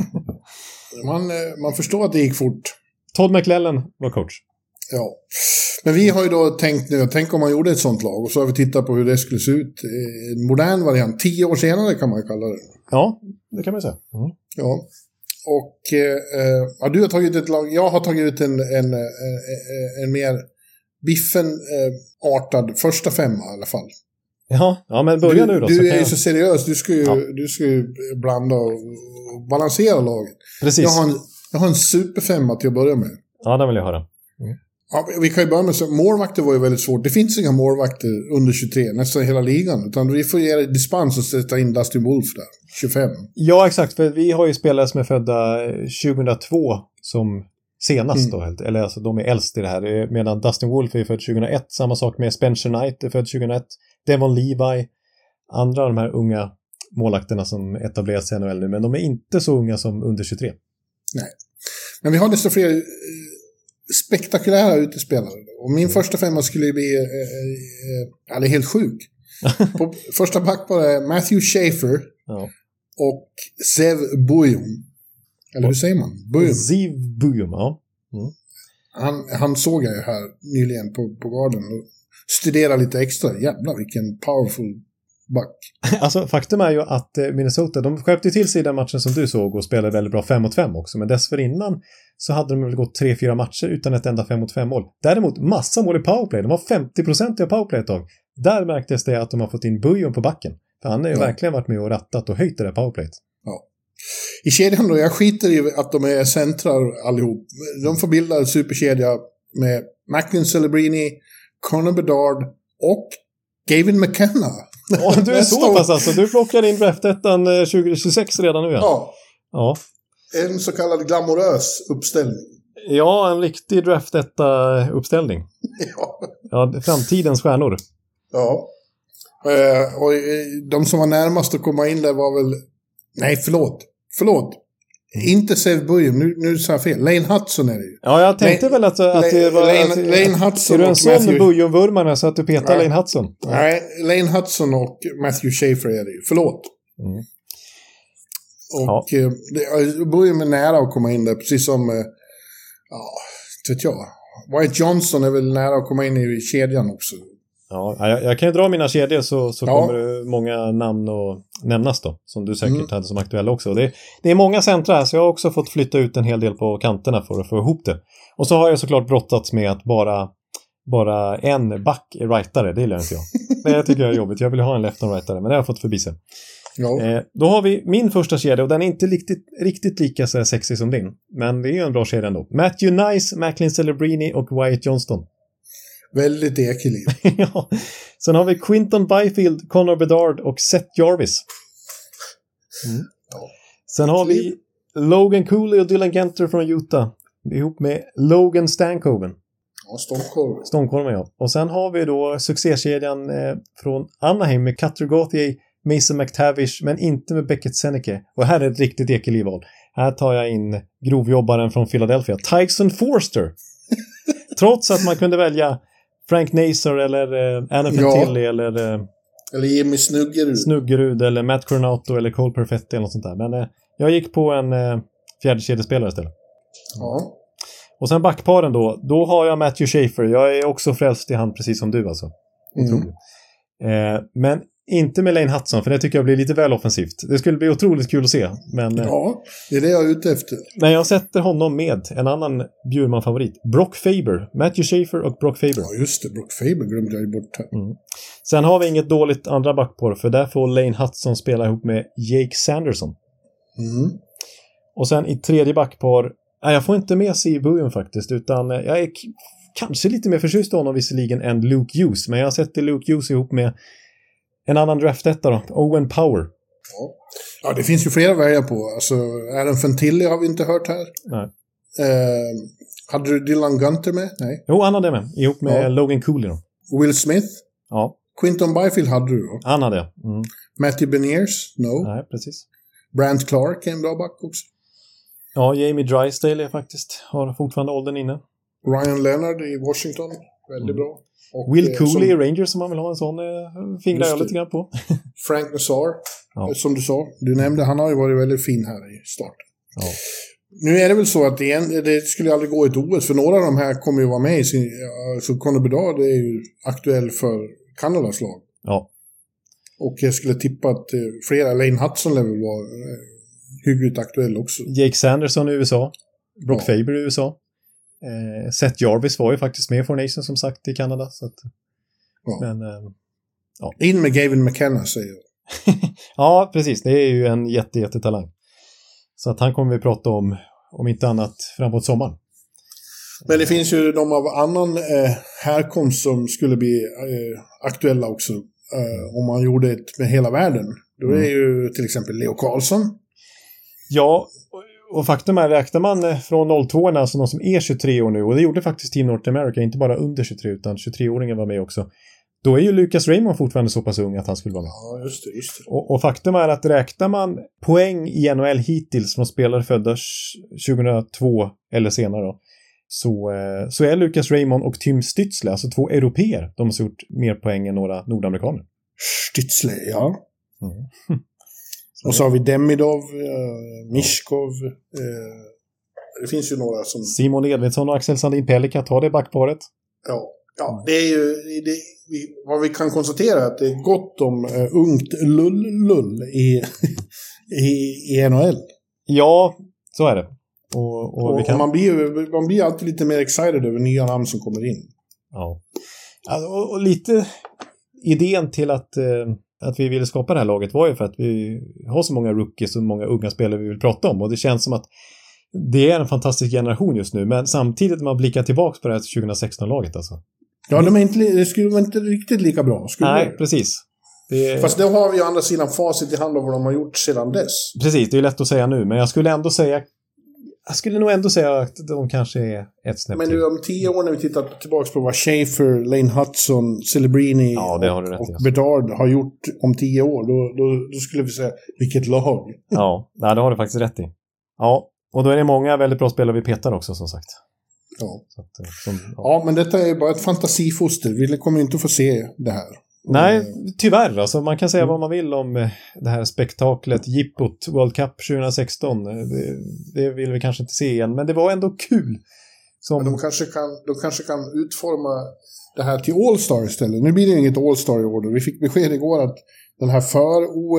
man, man förstår att det gick fort. Todd McLellan var coach. Ja, men vi har ju då tänkt nu, tänk om man gjorde ett sånt lag och så har vi tittat på hur det skulle se ut. En modern variant, tio år senare kan man ju kalla det. Ja, det kan man säga. Mm. Ja, och eh, ja, du har tagit ett lag, jag har tagit ut en, en, en, en mer biffen-artad eh, första femma i alla fall. Ja, ja men börja du, nu då. Du så är ju jag... så seriös, du ska ju, ja. du ska ju blanda och balansera laget. Precis. Jag har en, jag har en superfemma till att börja med. Ja, det vill jag höra. Mm. Ja, vi kan ju börja med så målvakter var ju väldigt svårt. Det finns inga målvakter under tjugotre, nästan hela ligan. Utan vi får ge dispens och sätta in Dustin Wolf där, tjugofem. Ja, exakt. För vi har ju spelare som är födda tjugohundratvå som senast mm. då. Eller alltså de är äldst i det här. Medan Dustin Wolf är född tjugohundraett. Samma sak med Spencer Knight är född tjugohundraett. Devon Levi. Andra av de här unga målvakterna som etableras i N H L nu. Men de är inte så unga som under tjugotre. Nej. Men vi har desto fler spektakulära utespelare. Och min mm. första femma skulle bli... Eh, eh, ja, det är helt sjuk. På första back var det Matthew Schaefer ja. och Zev Buium. Eller hur säger man? Buium. Zev Buium, ja. Mm. Han, han såg jag ju här nyligen på, på Garden och studerade lite extra. Jävlar, vilken powerful back. Alltså faktum är ju att Minnesota, de skärpte till sig i den matchen som du såg och spelade väldigt bra fem mot fem också. Men dessförinnan så hade de väl gått tre fyra matcher utan ett enda fem mot fem mål. Däremot massa mål i powerplay. De var femtio procent i powerplay ett tag. Där märktes det att de har fått in Bujon på backen. För han har ju ja. verkligen varit med och rattat och höjt det där powerplayet. Ja. I kedjan då, jag skiter i att de är centrar allihop. De får bilda en superkedja med Macklin Celebrini, Connor Bedard och Gavin McKenna. Ja, du är så pass alltså. Du plockar in draftettan tjugo tjugosex redan nu. Ja. ja. ja. En så kallad glamorös uppställning. Ja, en riktig draftetta-uppställning. ja. Ja, framtidens stjärnor. Ja. Eh, och de som var närmast att komma in där var väl... Nej, förlåt. Förlåt. Inte Save Bujon, nu, nu sa jag fel. Lane Hudson är det ju. Ja, jag tänkte Lane, väl att, att det var... Lane, att, Lane Hudson är du en sån Matthew... Bujon-vurmare så att du petar Nej. Lane Hudson? Nej, Lane Hudson och Matthew Schaefer är det ju. Förlåt. Mm. Och ja. eh, Bujon är nära att komma in där, precis som... Eh, ja, vet jag. Wyatt Johnson är väl nära att komma in i kedjan också. Ja, jag, jag kan ju dra mina kedjor så, så ja. kommer det många namn att nämnas då. Som du säkert mm. hade som aktuella också. Det, det är många centra här så jag har också fått flytta ut en hel del på kanterna för att få ihop det. Och så har jag såklart brottats med att bara, bara en back är rightare. Det gillar inte jag. Det tycker jag är jobbigt. Jag vill ha en left and rightare men det har jag fått förbi sig. Ja. Eh, då har vi min första kedja och den är inte riktigt, riktigt lika så sexig som din. Men det är ju en bra kedja ändå. Matthew Nice, Macklin Celebrini och Wyatt Johnston. Väldigt ekelig. ja. Sen har vi Quinton Byfield, Connor Bedard och Seth Jarvis. Mm. Ja. Sen har vi Logan Cooley och Dylan Genter från Utah. Ihop med Logan Stankoven. Ja, Stormkorven. Stormkorven, ja. Och sen har vi då succékedjan eh, från Anaheim med Cutter Gauthier, Mason McTavish, men inte med Beckett Seneke. Och här är ett riktigt ekelival. Här tar jag in grovjobbaren från Philadelphia, Tyson Forster. Trots att man kunde välja Frank Nazar eller eh, Anna Fantilli ja. eller... Eh, eller Jimmy Snuggerud. Snuggerud eller Matt Coronato eller Cole Perfetti eller något sånt där. Men eh, jag gick på en eh, fjärde kedjespelare istället. Ja. Och sen backparen då. Då har jag Matthew Schaefer. Jag är också frälst i han precis som du alltså. Mm. Eh, men inte med Lane Hudson för det tycker jag blir lite väl offensivt. Det skulle bli otroligt kul att se. Men, eh, ja, det är det jag är ute efter. Men jag sätter honom med en annan Bjurman-favorit. Brock Faber. Matthew Schaefer och Brock Faber. Ja, just det. Brock Faber glömde jag ju bort här. Mm. Sen har vi inget dåligt andra backpar för där får Lane Hudson spela ihop med Jake Sanderson. Mm. Och sen i tredje backpar, nej, jag får inte med sig i Bujon faktiskt, utan jag är k- kanske lite mer förtjust av honom visserligen än Luke Hughes, men jag har sett Luke Hughes ihop med en annan draftetta då, Owen Power. Ja. ja, det finns ju flera vägar på. Alltså, Aaron Fantilli har vi inte hört här. Nej. Eh, hade du Dylan Gunter med? Nej. Jo, han hade med, ihop med ja. Logan Cooley då. Will Smith? Ja. Quinton Byfield hade du då? Han hade, mm. Matthew Beniers? No. Nej, precis. Brant Clark är en bra back också. Ja, Jamie Drysdale är faktiskt, har fortfarande åldern inne. Ryan Leonard i Washington, väldigt mm. bra. Och, Will Cooley i som, Rangers som man vill ha en sån eh, fingrar jag lite grann på. Frank Nazar, ja. som du sa. Du nämnde, han har ju varit väldigt fin här i starten. Ja. Nu är det väl så att det, en, det skulle aldrig gå ett O S, för några av de här kommer ju vara med i sin... Så Connor Bedard är ju aktuell för Kanadas lag. Ja. Och jag skulle tippa att eh, flera, Lane Hudson level var eh, hyggligt aktuell också. Jake Sanderson i U S A. Brock ja. Faber i U S A. Eh, Seth Jarvis var ju faktiskt med för Nation som sagt i Kanada. Så att, ja. Men, eh, ja. In med Gavin McKenna säger jag. Ja, precis. Det är ju en jätte, jättetalang. Så att han kommer vi prata om, om inte annat, framåt sommaren. Men det finns ju de av annan eh, härkomst som skulle bli eh, aktuella också. Eh, om man gjorde det med hela världen. Då är mm. ju till exempel Leo Carlsson. Ja, och faktum är, räknar man från noll två, alltså de som är tjugotre år nu, och det gjorde faktiskt Team North America, inte bara under tjugotre utan tjugotre-åringen var med också. Då är ju Lucas Raymond fortfarande så pass ung att han skulle vara med. Ja, just det, just det. Och, och faktum är att räknar man poäng i N H L hittills från spelare födda tjugohundratvå eller senare då, så, eh, så är Lucas Raymond och Tim Stützle, alltså två europeer, de har gjort mer poäng än några nordamerikaner. Stützle, ja. Mm. Så och så har vi Demidov, uh, Mishkov. Uh, det finns ju några som... Simon Edvinsson och Axel Sandin Pellikat har det backparet. Ja. Ja, det är ju det, vi, vad vi kan konstatera är att det är gott om uh, ungt lull-lull i, i, i N H L. Ja, så är det. Och, och, och, vi kan... och man, blir, man blir alltid lite mer excited över nya namn som kommer in. Ja, alltså, och, och lite idén till att, eh, att vi ville skapa det här laget var ju för att vi har så många rookies och många unga spelare vi vill prata om. Och det känns som att det är en fantastisk generation just nu. Men samtidigt man blickar tillbaka på det här tjugohundrasexton-laget alltså. Ja, de är inte, det skulle vara inte riktigt lika bra. Nej, det? precis. Det... Fast då har vi ju andra sidan facit i hand av vad de har gjort sedan dess. Precis, det är lätt att säga nu. Men jag skulle ändå säga Jag skulle nog ändå säga att de kanske är ett snäpp. Men nu om tio år när vi tittar tillbaka på vad Schaefer, Lane Hudson, Celebrini ja, det har du rätt och, i, och alltså. Bedard har gjort om tio år, då, då, då skulle vi säga vilket lag. Ja, nej, det har du faktiskt rätt i. Ja, och då är det många väldigt bra spelare vi petar också som sagt. Ja, Så att, som, ja. ja men detta är bara ett fantasifoster. Vi kommer inte få se det här. Nej, tyvärr. Alltså, man kan säga vad man vill om det här spektaklet, jippot, World Cup tjugohundrasexton. Det, det vill vi kanske inte se igen, men det var ändå kul. Som... Men de kanske, kan, de kanske kan utforma det här till All-Star istället. Nu blir det inget All-Star i år. Vi fick besked igår att den här för-O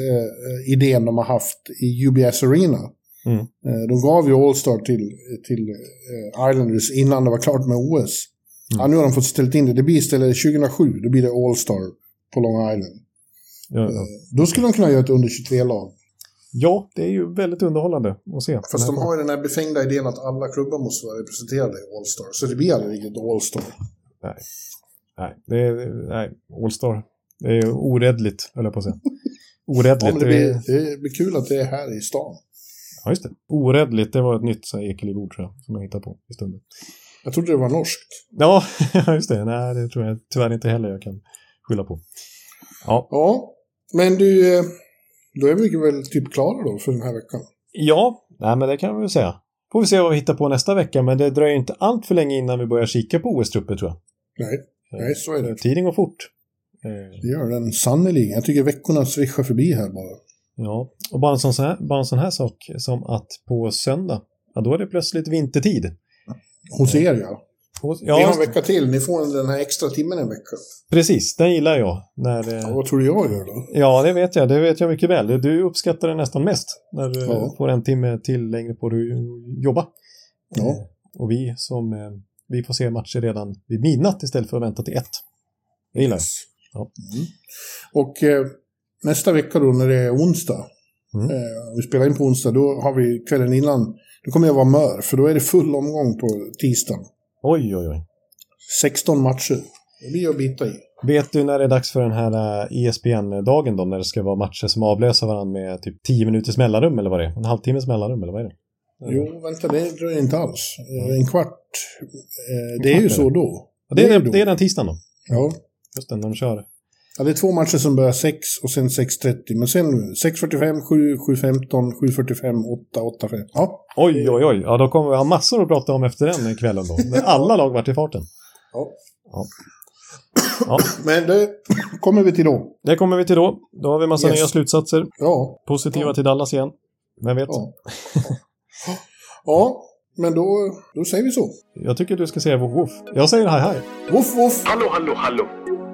S-idén eh, de har haft i U B S Arena, mm. eh, de gav ju All-Star till, till eh, Islanders innan det var klart med O S. Mm. Ja, nu har de fått ställt in det. Det blir istället tjugohundrasju. Då blir det All-Star på Long Island. Ja, ja. Då skulle de kunna göra ett under tjugotre-lag. Ja, det är ju väldigt underhållande att se. Fast de har ju den här befängda idén att alla klubbar måste vara representerade i All-Star. Så det blir aldrig riktigt All-Star. Nej, nej, det är, nej, All-Star. Det är oräddligt, höll jag på att säga. Oräddligt. Ja, men det, blir, det blir kul att det är här i stan. Ja, just det. Oräddligt, det var ett nytt Ekeliv-ord tror jag, som jag hittade på i stunden. Jag trodde det var norskt. Ja, just det. Nej, det tror jag tyvärr inte heller jag kan skylla på. Ja, ja men du, då är vi väl typ klara då för den här veckan. Ja, nej, men det kan vi väl säga. Får vi se vad vi hittar på nästa vecka, men det dröjer inte allt för länge innan vi börjar kika på O S-trupper tror jag. Nej, nej så är det. Tiden går fort. Det gör den sannolikt. Jag tycker veckorna svischar förbi här bara. Ja, och bara en sån här, bara en sån här sak som att på söndag, ja, då är det plötsligt vintertid. Hos er, ja. Hos, ja, vi har en vecka till. Ni får den här extra timmen en vecka. Precis, den gillar jag. När, ja, vad tror du jag gör då? Ja, det vet jag. Det vet jag mycket väl. Du uppskattar det nästan mest när du ja. får en timme till längre på att jobba. Ja. Och vi som vi får se matcher redan vid midnatt istället för att vänta till ett. Det gillar jag. Ja. Mm. Och eh, nästa vecka då när det är onsdag. Mm. Eh, vi spelar in på onsdag. Då har vi kvällen innan. Då kommer jag vara mör. För då är det full omgång på tisdagen. Oj, oj, oj. sexton matcher. Det blir att bita i. Vet du när det är dags för den här E S P N-dagen då? När det ska vara matcher som avlöser varandra med typ tio minuters mellanrum eller vad det är? En halvtimmes mellanrum eller vad är det? Jo, vänta, det dröjer inte alls. En kvart. Det är ju så då. Ja, det, är det, är den, det är den tisdagen då? Ja. Just den, när de kör. Ja, det är två matcher som börjar sex och sen sex trettio. Men sen sex fyrtiofem, sju, sju femton, sju fyrtiofem, åtta, åtta fem. Ja. Oj, oj, oj. Ja, då kommer vi ha massor att prata om efter den kvällen då. När alla lag varit i farten. Ja. Ja. Ja. Men det kommer vi till då. Det kommer vi till då. Då har vi massa yes. nya slutsatser. Ja. Positiva ja. till Dallas igen. Vem vet? Ja. Ja, men då, då säger vi så. Jag tycker du ska säga woof woof. Jag säger hej hej. Woof woof. Hallå, hallå, hallå.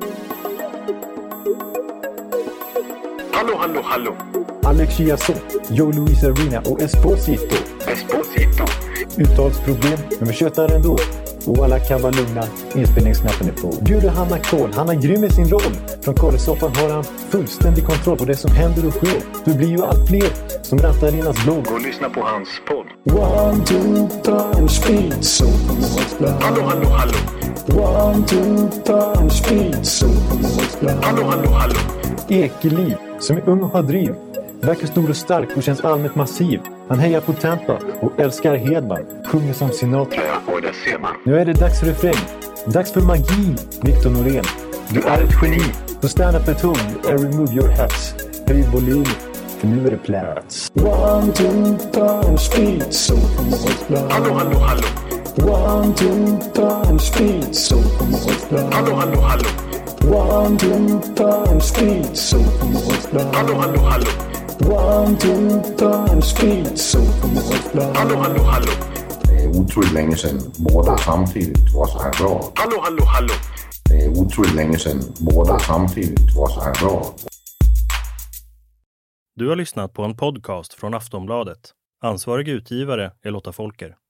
Hallå, hallå, hallå. Alex Chiazot, Joe Luis Arena och Esposito. Esposito. Uttalsproblem, men vi tjötar ändå. Och alla kan vara lugna, inspelningsknappen är på. Bjuder Hanna Kohl, han är grym i sin roll. Från Kållesoffan har han fullständig kontroll på det som händer och sker. Det blir ju allt fler som rattar in hans blogg. Och lyssna på hans podd. One, two, time, speed, so hallå, hallå, hallå. One, two, time, speed, so hallå, hallå, hallå. Ekeliv, som är ung och har driv. Verkar stor och stark och känns allmänt massiv. Han hejar på Tampa och älskar Hedman. Sjunger som Sinatra. Ja, och det ser man. Nu är det dags för refräng. Dags för magi, Victor Norén. Du är ett geni. Så stand up at home and remove your hats. Höj volym, för nu är det plats. One, two, time, speed, so hallå, hallå, hallå. One, two, time, speed, so hallå, hallå, hallå. One, two, time, speed, so hallå, hallå, hallå. One, two, time, speed, so hallå, hallå, hallå. är otroligt länge sedan båda samtidigt var så här bra. Hallå, hallå, hallå. Det är otroligt länge sedan båda samtidigt var så här bra. Du har lyssnat på en podcast från Aftonbladet. Ansvarig utgivare är Lotta Folker.